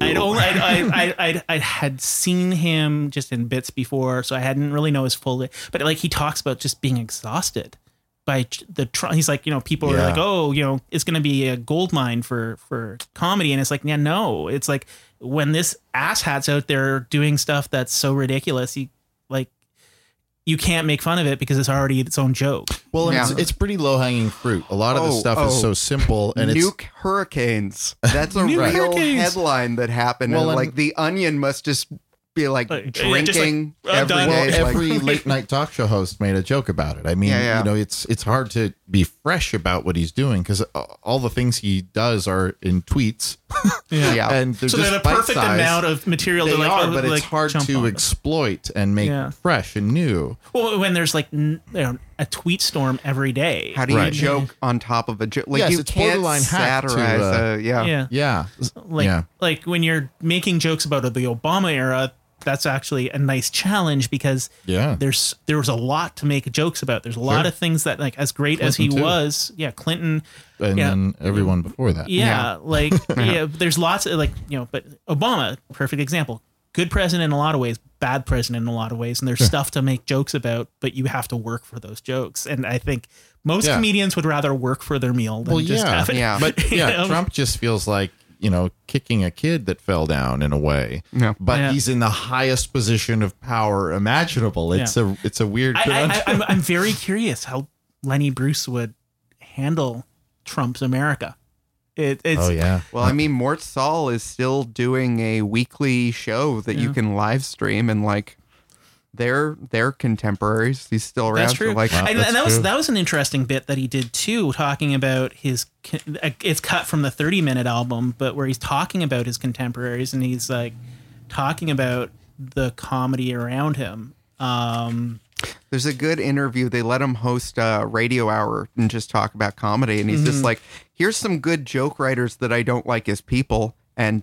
I had seen him just in bits before, so I hadn't really know his full. But like he talks about just being exhausted by he's like, people are like, oh, it's going to be a gold mine for comedy, and it's like, yeah, no, it's like when this asshat's out there doing stuff that's so ridiculous, you can't make fun of it because it's already its own joke. Well, and Yeah. it's pretty low hanging fruit. A lot of the stuff is so simple, and Nuke hurricanes. That's a real hurricanes. headline that happened. Well, and and- like the Onion must just be like Like, drinking just like, every done. day. Well, like- every late night talk show host made a joke about it. I mean, it's hard to be fresh about what he's doing because all the things he does are in tweets. Yeah. And they're So just they're a perfect bite-sized. amount of material. They to like, are, but like it's hard jump to on. exploit and make fresh and new. Well, when there's like a tweet storm every day. How do you Right. joke on top of a joke? Like Yes, you it's can't borderline hack to, satirize. Yeah. Yeah. Like when you're making jokes about the Obama era, that's actually a nice challenge because there was a lot to make jokes about. There's a lot of things that, like, as great as he Clinton, too. was, Clinton, And then everyone before that. like, there's lots of but Obama, perfect example, good president in a lot of ways, bad president in a lot of ways, and there's stuff to make jokes about, but you have to work for those jokes. And I think most comedians would rather work for their meal than just have it. Yeah. But You know? Trump just feels like, kicking a kid that fell down in a way. Yeah. But Yeah. he's in the highest position of power imaginable. It's a weird. I'm very curious how Lenny Bruce would handle Trump's America. It's oh yeah. Well, I mean, Mort Saul is still doing a weekly show that you can live stream, and like they're contemporaries. He's still around. That's true. So, like, And that was an interesting bit that he did too, talking about it's cut from the 30-minute album, but where he's talking about his contemporaries, and he's like talking about the comedy around him. there's a good interview. They let him host a radio hour and just talk about comedy. And he's just like, here's some good joke writers that I don't like as people. And,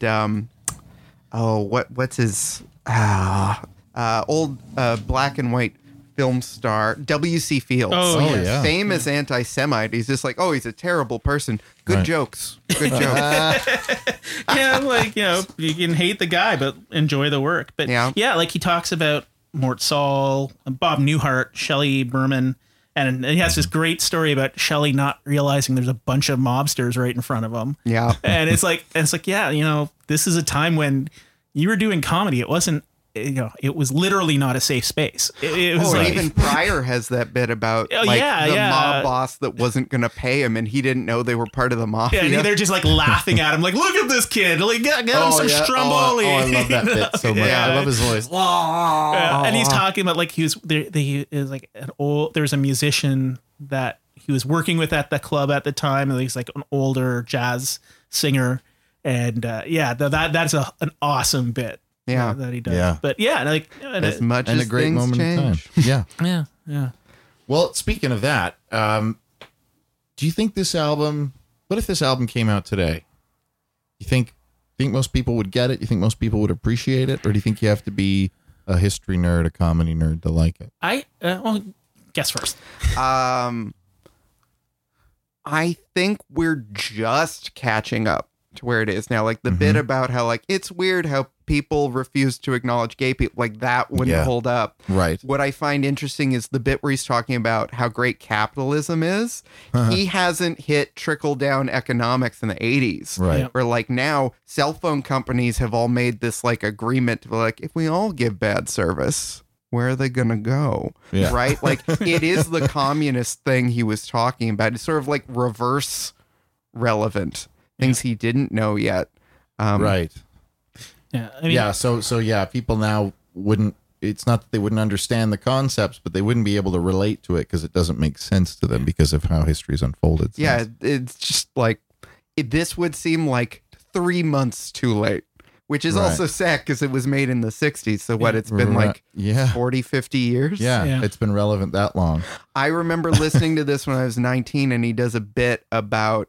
what's his, old black and white film star, W.C. Fields. Oh, yes. yeah. Famous anti-Semite. He's just like, oh, he's a terrible person. Good Right. jokes. Good jokes. Yeah, like, you can hate the guy, but enjoy the work. But Yeah. like he talks about Mort Saul, Bob Newhart, Shelley Berman, and he has this great story about Shelley not realizing there's a bunch of mobsters right in front of him. Yeah. And it's like, yeah, this is a time when you were doing comedy. It wasn't, it was literally not a safe space. It was Oh, like, and even Pryor has that bit about Oh, like yeah, the yeah. mob boss that wasn't going to pay him, and he didn't know they were part of the mafia. yeah, and they're just like laughing at him, like, look at this kid, like get him some Stromboli. Oh, I love that bit so much. Yeah. I love his voice. Yeah, and he's talking about like he was like there's a musician that he was working with at the club at the time, and he's like an older jazz singer, and that's an awesome bit. Yeah. That he does. Yeah. But like as much And as a great things moment in time. change. Yeah. yeah. Well, speaking of that, do you think this album? What if this album came out today? You think most people would get it? You think most people would appreciate it, or do you think you have to be a history nerd, a comedy nerd to like it? Guess first. I think we're just catching up to where it is now. Like the bit about how like it's weird how people refuse to acknowledge gay people, like that wouldn't Yeah. hold up. Right. What I find interesting is the bit where he's talking about how great capitalism is. He hasn't hit trickle down economics in the 80s. Right. Yeah. Where like now cell phone companies have all made this like agreement to be like, if we all give bad service, where are they going to go? Yeah. Right? Like it is the communist thing he was talking about. It's sort of like reverse relevant things he didn't know yet. Right. Yeah. I mean, Yeah. So yeah, people now wouldn't. It's not that they wouldn't understand the concepts, but they wouldn't be able to relate to it because it doesn't make sense to them because of how history's unfolded. Yeah, since. it's just like this would seem like 3 months too late, which is Right. also sad because it was made in the 60s. So what, it's been Right. like Yeah. 40, 50 years? Yeah, it's been relevant that long. I remember listening to this when I was 19, and he does a bit about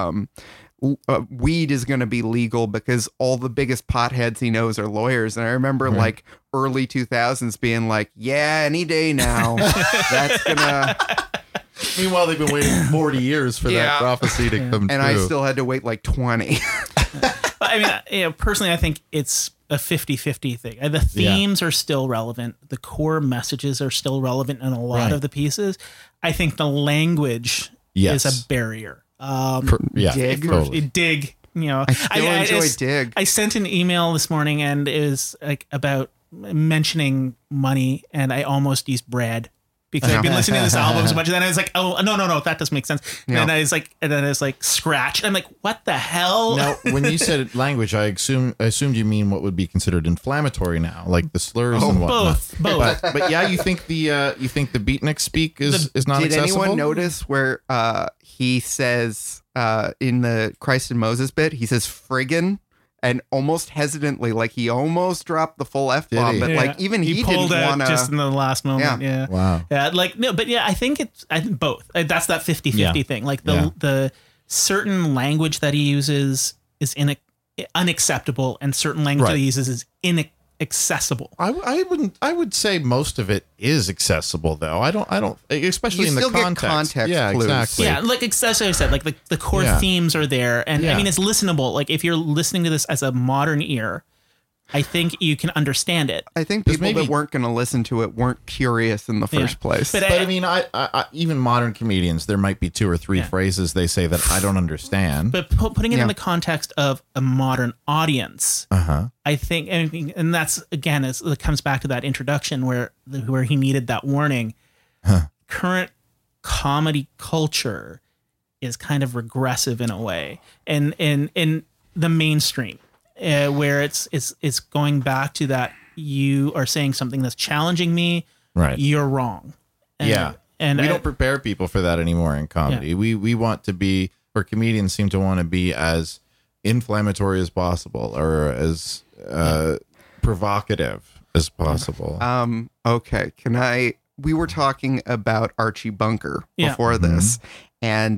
weed is going to be legal because all the biggest potheads he knows are lawyers. And I remember like early 2000s being like, yeah, any day now. That's going to... Meanwhile, they've been waiting 40 years for Yeah. that prophecy to come true. And I still had to wait like 20. I mean, personally, I think it's a 50-50 thing. The themes are still relevant. The core messages are still relevant in a lot Right. of the pieces. I think the language Yes. is a barrier. Yeah, Dig. totally. Dig, I still enjoy Dig. I sent an email this morning, and it was like about mentioning money, and I almost used bread because I've been listening to this album so much, and then I was like, oh no, that doesn't make sense. And then I was like, scratch. And I'm like, what the hell? Now, when you said language, I assumed you mean what would be considered inflammatory now, like the slurs and whatnot. both. But yeah, you think the beatnik speak is not Did accessible? anyone notice where he says in the Christ and Moses bit, he says friggin', and almost hesitantly, like he almost dropped the full F-bomb, he? but like even he pulled didn't out want to. just in the last moment. Yeah. Wow. Yeah, like no, but yeah, I think both. That's that 50-50 Yeah. thing. Like Yeah. the certain language that he uses is unacceptable, and certain language that he uses is inaccessible. I would say most of it is accessible though. I don't especially You in the still get context. context Yeah, clues. exactly. Yeah, like as I said, like the core Yeah. themes are there, and Yeah. I mean it's listenable. Like if you're listening to this as a modern ear, I think you can understand it. I think people maybe- that weren't going to listen to it weren't curious in the first place. But But I mean, I even modern comedians, there might be 2 or 3 phrases they say that I don't understand. But putting it in the context of a modern audience, I think, and that's again, it comes back to that introduction where he needed that warning. Current comedy culture is kind of regressive in a way, and in the mainstream, where it's going back to that you are saying something that's challenging me, Right. You're wrong. And we don't prepare people for that anymore in comedy. Yeah. We want to be, or comedians seem to want to be as inflammatory as possible, or as provocative as possible. Okay. We were talking about Archie Bunker Yeah. before this, and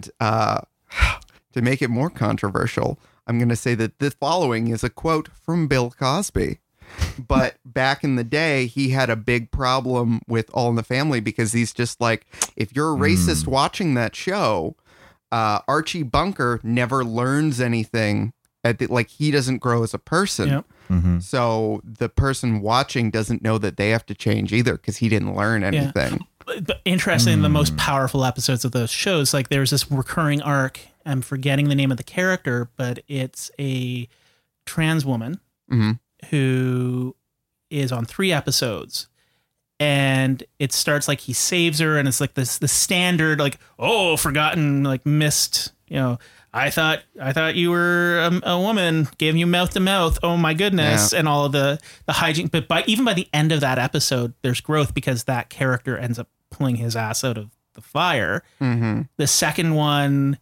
to make it more controversial, I'm going to say that the following is a quote from Bill Cosby. But back in the day, he had a big problem with All in the Family because he's just like, if you're a racist watching that show, Archie Bunker never learns anything. Like, he doesn't grow as a person. Yep. So the person watching doesn't know that they have to change either because he didn't learn anything. But interesting, the most powerful episodes of those shows, like there's this recurring arc. I'm forgetting the name of the character, but it's a trans woman who is on 3 episodes. And it starts like he saves her, and it's like the standard, like, oh, forgotten, like missed, I thought you were a woman, gave you mouth to mouth. Oh my goodness. Yeah. And all of the hijink. But even by the end of that episode, there's growth because that character ends up pulling his ass out of the fire. The second one,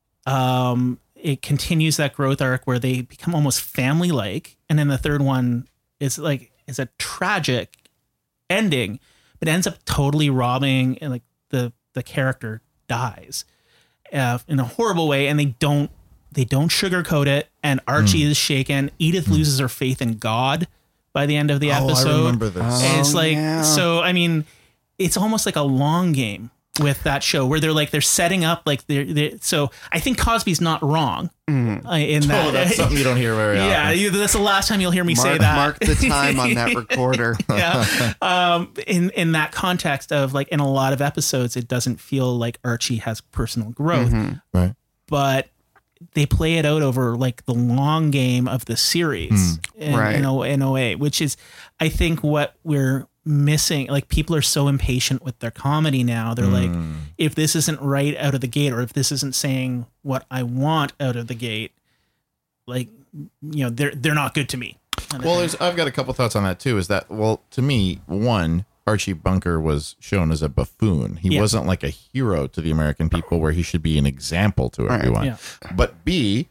it continues that growth arc where they become almost family-like. And then the third one is a tragic ending, but ends up totally robbing, and like the character dies in a horrible way, and they don't sugarcoat it. And Archie is shaken. Edith loses her faith in God by the end of the episode. I remember this. And it's like, yeah. so I mean, it's almost like a long game with that show where they're setting up like they're so I think Cosby's not wrong in that. Oh, that's something you don't hear very often. Yeah, that's the last time you'll hear me say that. Mark the time on that recorder. Yeah. In that context of like in a lot of episodes, it doesn't feel like Archie has personal growth, Right. but they play it out over like the long game of the series Right. in a way, which is, I think, what we're missing. Like, people are so impatient with their comedy now. They're like, if this isn't right out of the gate, or if this isn't saying what I want out of the gate, like, they're not good to me. Well, I've got a couple thoughts on that too. Is that, well, to me, one, Archie Bunker was shown as a buffoon. He wasn't like a hero to the American people where he should be an example to everyone. Yeah. But B,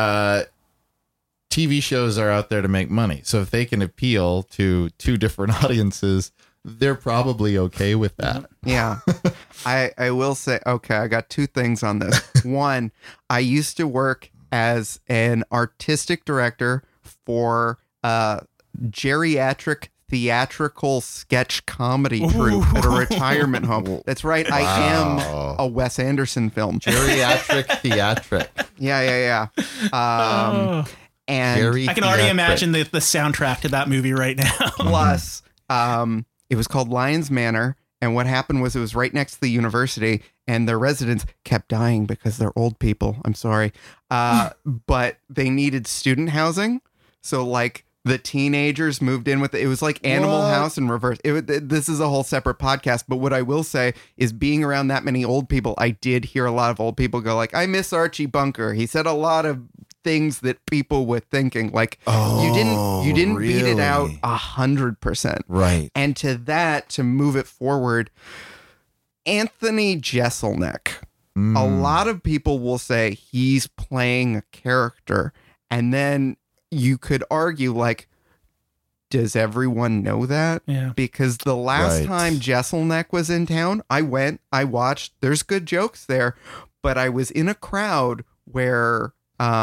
TV shows are out there to make money. So if they can appeal to 2 different audiences, they're probably okay with that. Yeah. I will say, okay, I got 2 things on this. One, I used to work as an artistic director for geriatric theatrical sketch comedy troupe at a retirement home. That's right. I am a Wes Anderson film. Geriatric theatric. Yeah. And I can already imagine the soundtrack to that movie right now. plus, it was called Lions Manor. And what happened was it was right next to the university, and their residents kept dying because they're old people. I'm sorry. But they needed student housing. So like the teenagers moved in with it. It was like Animal House in reverse. This is a whole separate podcast. But what I will say is, being around that many old people, I did hear a lot of old people go like, I miss Archie Bunker. He said a lot of things that people were thinking, like, you didn't beat it out 100%. Right. And to move it forward, Anthony Jeselnik, a lot of people will say he's playing a character, and then you could argue, like, does everyone know that? Yeah. Because the last time Jeselnik was in town, I went, I watched, there's good jokes there, but I was in a crowd where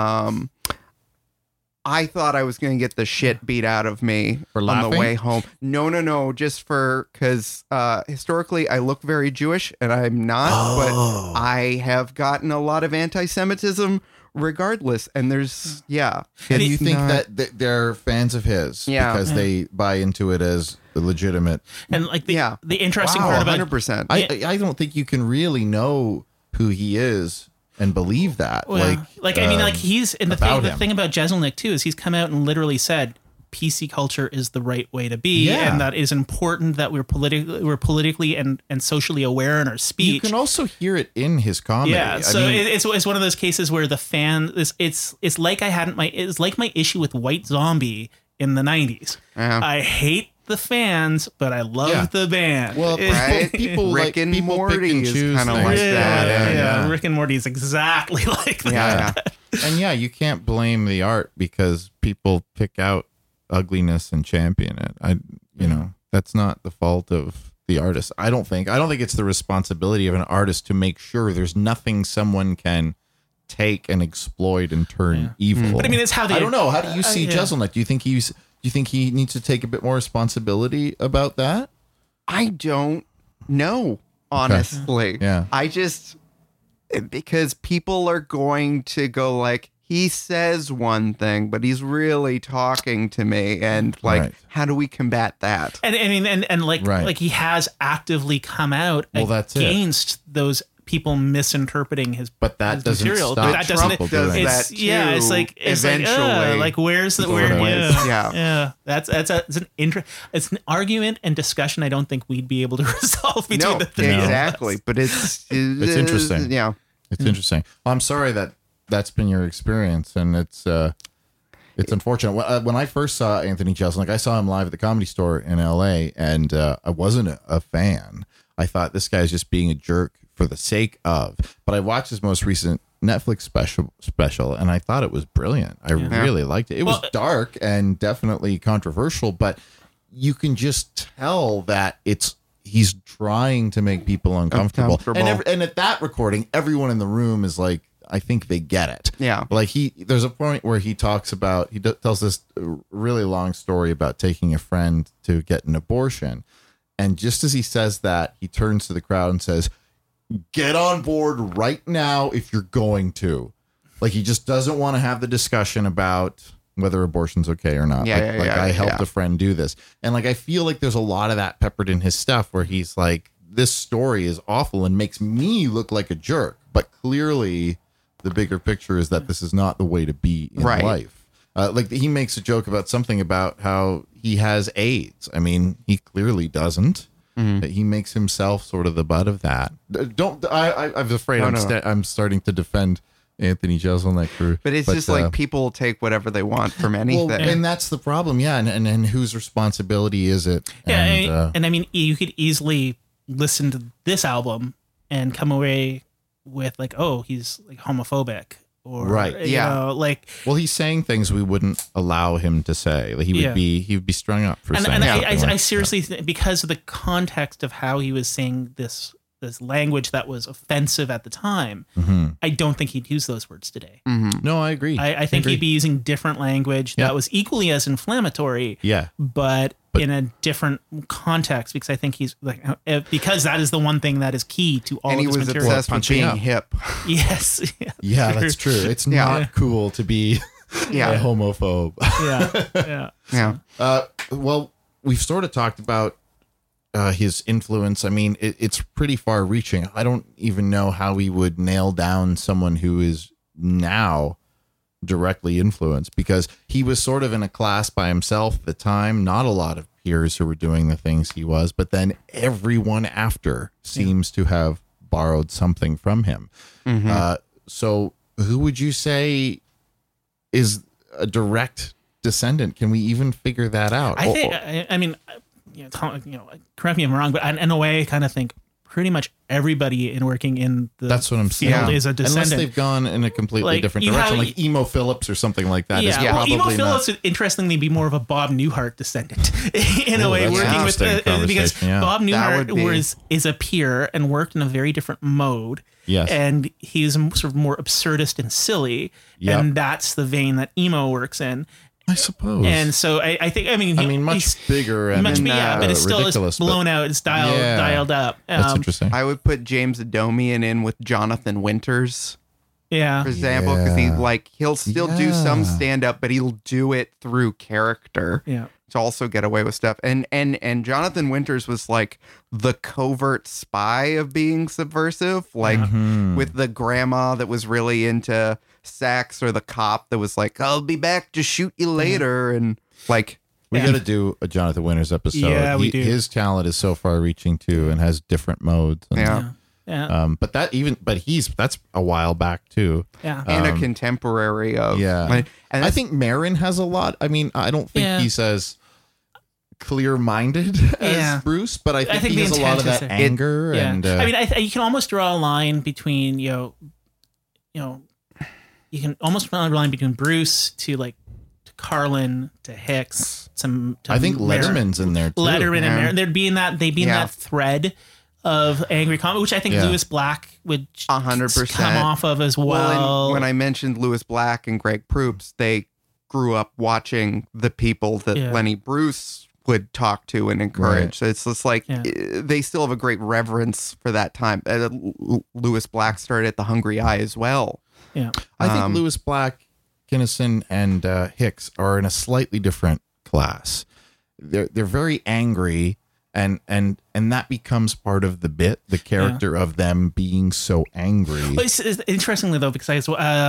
I thought I was going to get the shit beat out of me For on laughing? the way home. No. Just because historically I look very Jewish, and I'm not, but I have gotten a lot of anti-Semitism regardless. And there's, And you think that they're fans of his because they buy into it as legitimate? And like the interesting part about 100%. I don't think you can really know who he is and believe that. I mean, like he's and the about thing about Jeselnik too is he's come out and literally said PC culture is the right way to be, and that is important that we're politically and socially aware in our speech. You can also hear it in his comedy. Yeah, so it's one of those cases where the fan it's like it's like my issue with White Zombie in the 90s. I hate the fans, but I love the band. Well, people Rick and people Morty pick and is choose kind of things. like that. Yeah, Rick and Morty is exactly like that. And you can't blame the art because people pick out ugliness and champion it. That's not the fault of the artist. I don't think it's the responsibility of an artist to make sure there's nothing someone can take and exploit and turn evil. But I mean, it's how they. I don't know. How do you see Jeselnik? Do you think he needs to take a bit more responsibility about that? I don't know, honestly. Yeah. I just, because people are going to go like, he says one thing, but he's really talking to me. And like, how do we combat that? And I mean, and like he has actively come out against those people misinterpreting his but that his doesn't material. stop That doesn't people does doing that it. too, it's like eventually. like where's the where it's an argument and discussion I don't think we'd be able to resolve between the three exactly. of us. But it's interesting. Yeah, it's interesting. Well, I'm sorry that's been your experience, and it's unfortunate. When I first saw Anthony Jeselnik, I saw him live at the Comedy Store in L.A., and I wasn't a fan. I thought this guy's just being a jerk for the sake of. But I watched his most recent Netflix special, and I thought it was brilliant. I really liked it. It was dark and definitely controversial, but you can just tell that he's trying to make people uncomfortable. And at that recording, everyone in the room is like, I think they get it. Yeah. Like there's a point where he talks about, tells this really long story about taking a friend to get an abortion. And just as he says that, he turns to the crowd and says, get on board right now if you're going to. Like, he just doesn't want to have the discussion about whether abortion's okay or not. I helped a friend do this. And like, I feel like there's a lot of that peppered in his stuff where he's like, this story is awful and makes me look like a jerk. But clearly the bigger picture is that this is not the way to be in life. Like, he makes a joke about something about how he has AIDS. I mean, he clearly doesn't. He makes himself sort of the butt of that. I'm afraid I'm starting to defend Anthony Jeselnik. But it's just like people take whatever they want from anything. Well, and that's the problem. Yeah. And whose responsibility is it? Yeah. And I mean, you could easily listen to this album and come away with like, oh, he's like homophobic. Or, you know, like, well, he's saying things we wouldn't allow him to say. Like, he would be strung up for saying. And I seriously think, because of the context of how he was saying this language that was offensive at the time, I don't think he'd use those words today. No, I agree. I think he'd be using different language that was equally as inflammatory. But in a different context, because I think he's like, because that is the one thing that is key to all of his material. And he was obsessed with being hip. Yes. Yeah, that's true. It's not cool to be a homophobe. Well, we've sort of talked about his influence. I mean, it's pretty far reaching. I don't even know how we would nail down someone who is now directly influenced, because he was sort of in a class by himself at the time. Not a lot of peers who were doing the things he was, but then everyone after seems to have borrowed something from him. So who would you say is a direct descendant? Can we even figure that out? I think, I mean, correct me if I'm wrong, but in a way, I kind of think pretty much everybody working in the that's what I'm saying. field is a descendant. Unless they've gone in a completely different direction, like Emo Phillips or something like that. Yeah, well, Emo Phillips would interestingly be more of a Bob Newhart descendant in a way, working with because Bob Newhart is a peer and worked in a very different mode. Yes, and he's sort of more absurdist and silly, and that's the vein that Emo works in. I suppose. And so I think, I mean, much bigger and but it still is blown out. It's dialed up. That's interesting. I would put James Adomian in with Jonathan Winters. Yeah. for example, because he'll still do some Yeah. stand up, but he'll do it through character Yeah. to also get away with stuff. And Jonathan Winters was like the covert spy of being subversive, like with the grandma that was really into sex, or the cop that was like, "I'll be back to shoot you later," and like. We Yeah. got to do a Jonathan Winters episode. Yeah, we do. His talent is so far reaching too, and has different modes. And, Yeah. Yeah. But that's a while back too. Yeah. And a contemporary of Yeah. and I that's- think Marin has a lot. I mean, I don't think Yeah. he's as clear-minded as Yeah. Bruce, but I think think he the has a lot of intent that is there. anger Yeah. and. I mean, you can almost draw a line between, you can almost draw a line between Bruce to like to Carlin to Hicks. To I think Marin. Letterman's in there too. Letterman Yeah. and Marin. They'd be in that thread of angry comedy, which I think Yeah. Lewis Black would 100%. come off of as well. and when I mentioned Lewis Black and Greg Proops, they grew up watching the people that Yeah. Lenny Bruce would talk to and encourage. Right. So it's just like Yeah. they still have a great reverence for that time. Lewis Black started at the Hungry Eye as well. yeah. I think Lewis Black, Kinnison, and Hicks are in a slightly different class. They're very angry, and that becomes part of the bit. The character of them being so angry. But it's interestingly though, because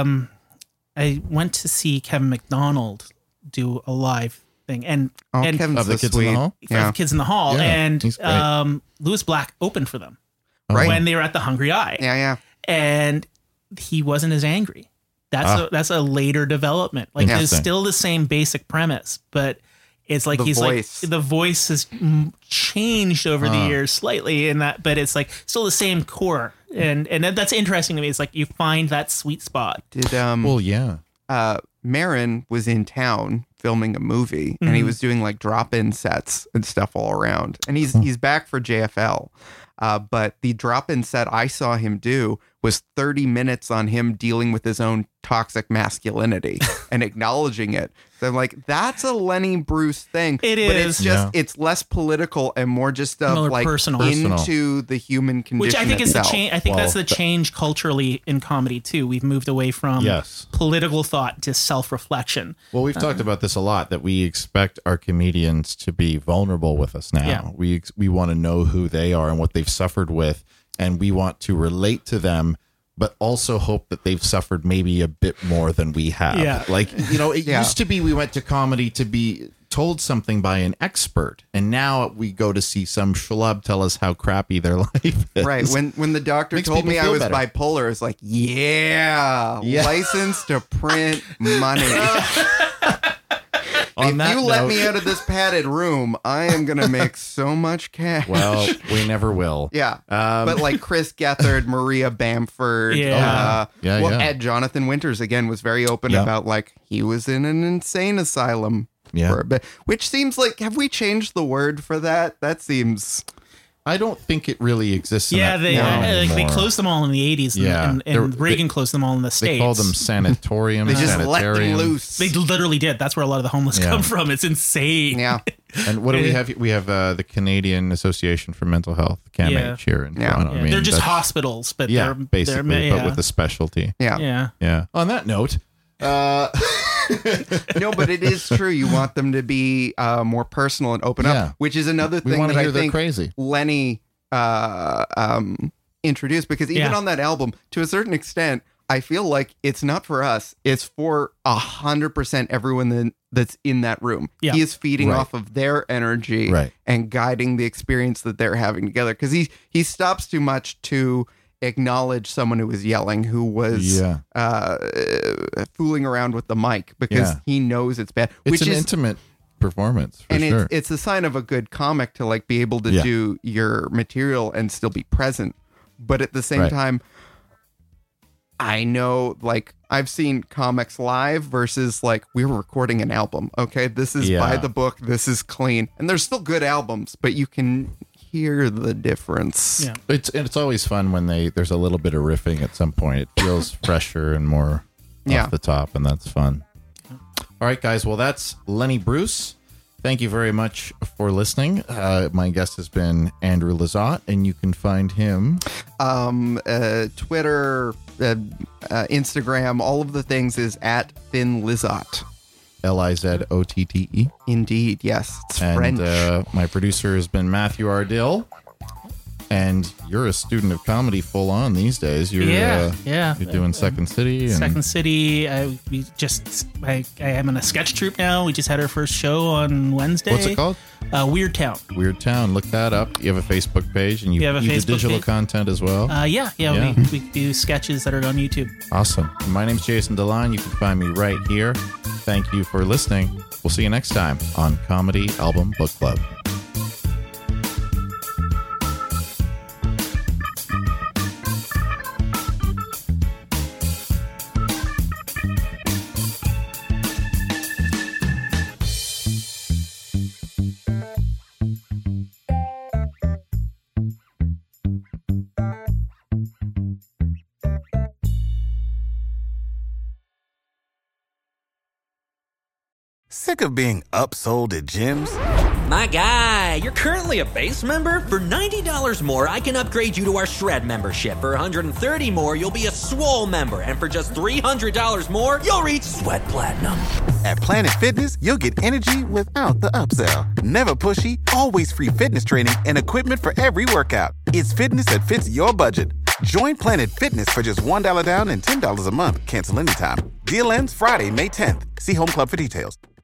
I went to see Kevin McDonald do a live thing, and Kevin's Of the so Kids in the sweet. Hall? Yeah. Kids in the Hall, Yeah, and he's great. Lewis Black opened for them Right. when they were at the Hungry Eye, Yeah. and he wasn't as angry. That's a later development. Like there's Interesting. still the same basic premise, but it's like The he's voice. like the voice has changed over the years slightly, in that, but it's like still the same core, and that's interesting to me. It's like you find that sweet spot. Did Well, yeah. Marin was in town filming a movie, and he was doing like drop-in sets and stuff all around. And he's back for JFL. But the drop-in set I saw him do was 30 minutes on him dealing with his own toxic masculinity and acknowledging it. So I'm like, that's a Lenny Bruce thing. It But is. it's just, Yeah. it's less political and more just stuff More like personal. into the human condition Which I think is the itself. change. I think that's the change culturally in comedy too. We've moved away from Yes. political thought to self-reflection. Well, we've talked about this a lot, that we expect our comedians to be vulnerable with us now. Yeah. We want to know who they are and what they've suffered with, and we want to relate to them, but also hope that they've suffered maybe a bit more than we have. Yeah. Like, it Yeah. used to be we went to comedy to be told something by an expert, and now we go to see some schlub tell us how crappy their life is. Right. When the doctor Makes told people me I feel was better. bipolar, it's like, yeah, license to print money. On if that you let note- me out of this padded room, I am gonna make so much cash. Well, we never will. yeah. But like Chris Gethard, Maria Bamford, Yeah. Yeah, yeah. Ed Jonathan Winters again was very open Yeah. about like he was in an insane asylum Yeah. for a bit, which seems like, have we changed the word for that? That seems I don't think it really exists. Yeah, in that they form they anymore. closed them all in the 80s, Yeah. and They're- Reagan closed them all in the They States. call them sanatorium. they just let them sanitarium. loose. They literally did. That's where a lot of the homeless Yeah. come from. It's insane. yeah. And what do we have? We have the Canadian Association for Mental Health, CAMH, Yeah. here in Yeah. Toronto. Yeah, I mean, they're just that's- hospitals, but Yeah, they're basically, yeah. but with a specialty. Yeah. yeah. Yeah. On that note, No, but it is true. You want them to be more personal and open Yeah. up, which is another we thing want that to hear I they're think crazy. Lenny introduced, because even Yeah. on that album, to a certain extent, I feel like it's not for us. It's for 100% everyone that's in that room. Yeah. He is feeding Right. off of their energy Right. and guiding the experience that they're having together. Because he stops too much to acknowledge someone who was yelling, who was Yeah. fooling around with the mic, because Yeah. he knows it's bad. It's which an is intimate performance, for and sure. it's a sign of a good comic to like be able to Yeah. do your material and still be present. But at the same Right. time, I know, like, I've seen comics live versus like, we were recording an album. Okay, this is Yeah. by the book. This is clean, and there's still good albums, but you can hear the difference. Yeah. It's always fun when there's a little bit of riffing at some point. It feels fresher and more Yeah. off the top, and that's fun. All right, guys. Well, that's Lenny Bruce. Thank you very much for listening. My guest has been Andrew Lizotte, and you can find him. Twitter, Instagram, all of the things is at Thin Lizot. Lizotte. Indeed, yes. It's And French. my producer has been Matthew Ardill. And you're a student of comedy full on these days. You're, yeah. You're doing Second City. And Second City. I am in a sketch troupe now. We just had our first show on Wednesday. What's it called? Weird Town. Weird Town. Look that up. You have a Facebook page, and you We have a do Facebook digital page. content as well. Yeah. Yeah. We do sketches that are on YouTube. Awesome. My name's Jason DeLon. You can find me right here. Thank you for listening. We'll see you next time on Comedy Album Book Club. Sick of being upsold at gyms? My guy, you're currently a base member? For $90 more, I can upgrade you to our Shred membership. For $130 more, you'll be a Swole member. And for just $300 more, you'll reach Sweat Platinum. At Planet Fitness, you'll get energy without the upsell. Never pushy, always free fitness training and equipment for every workout. It's fitness that fits your budget. Join Planet Fitness for just $1 down and $10 a month. Cancel anytime. Deal ends Friday, May 10th. See Home Club for details.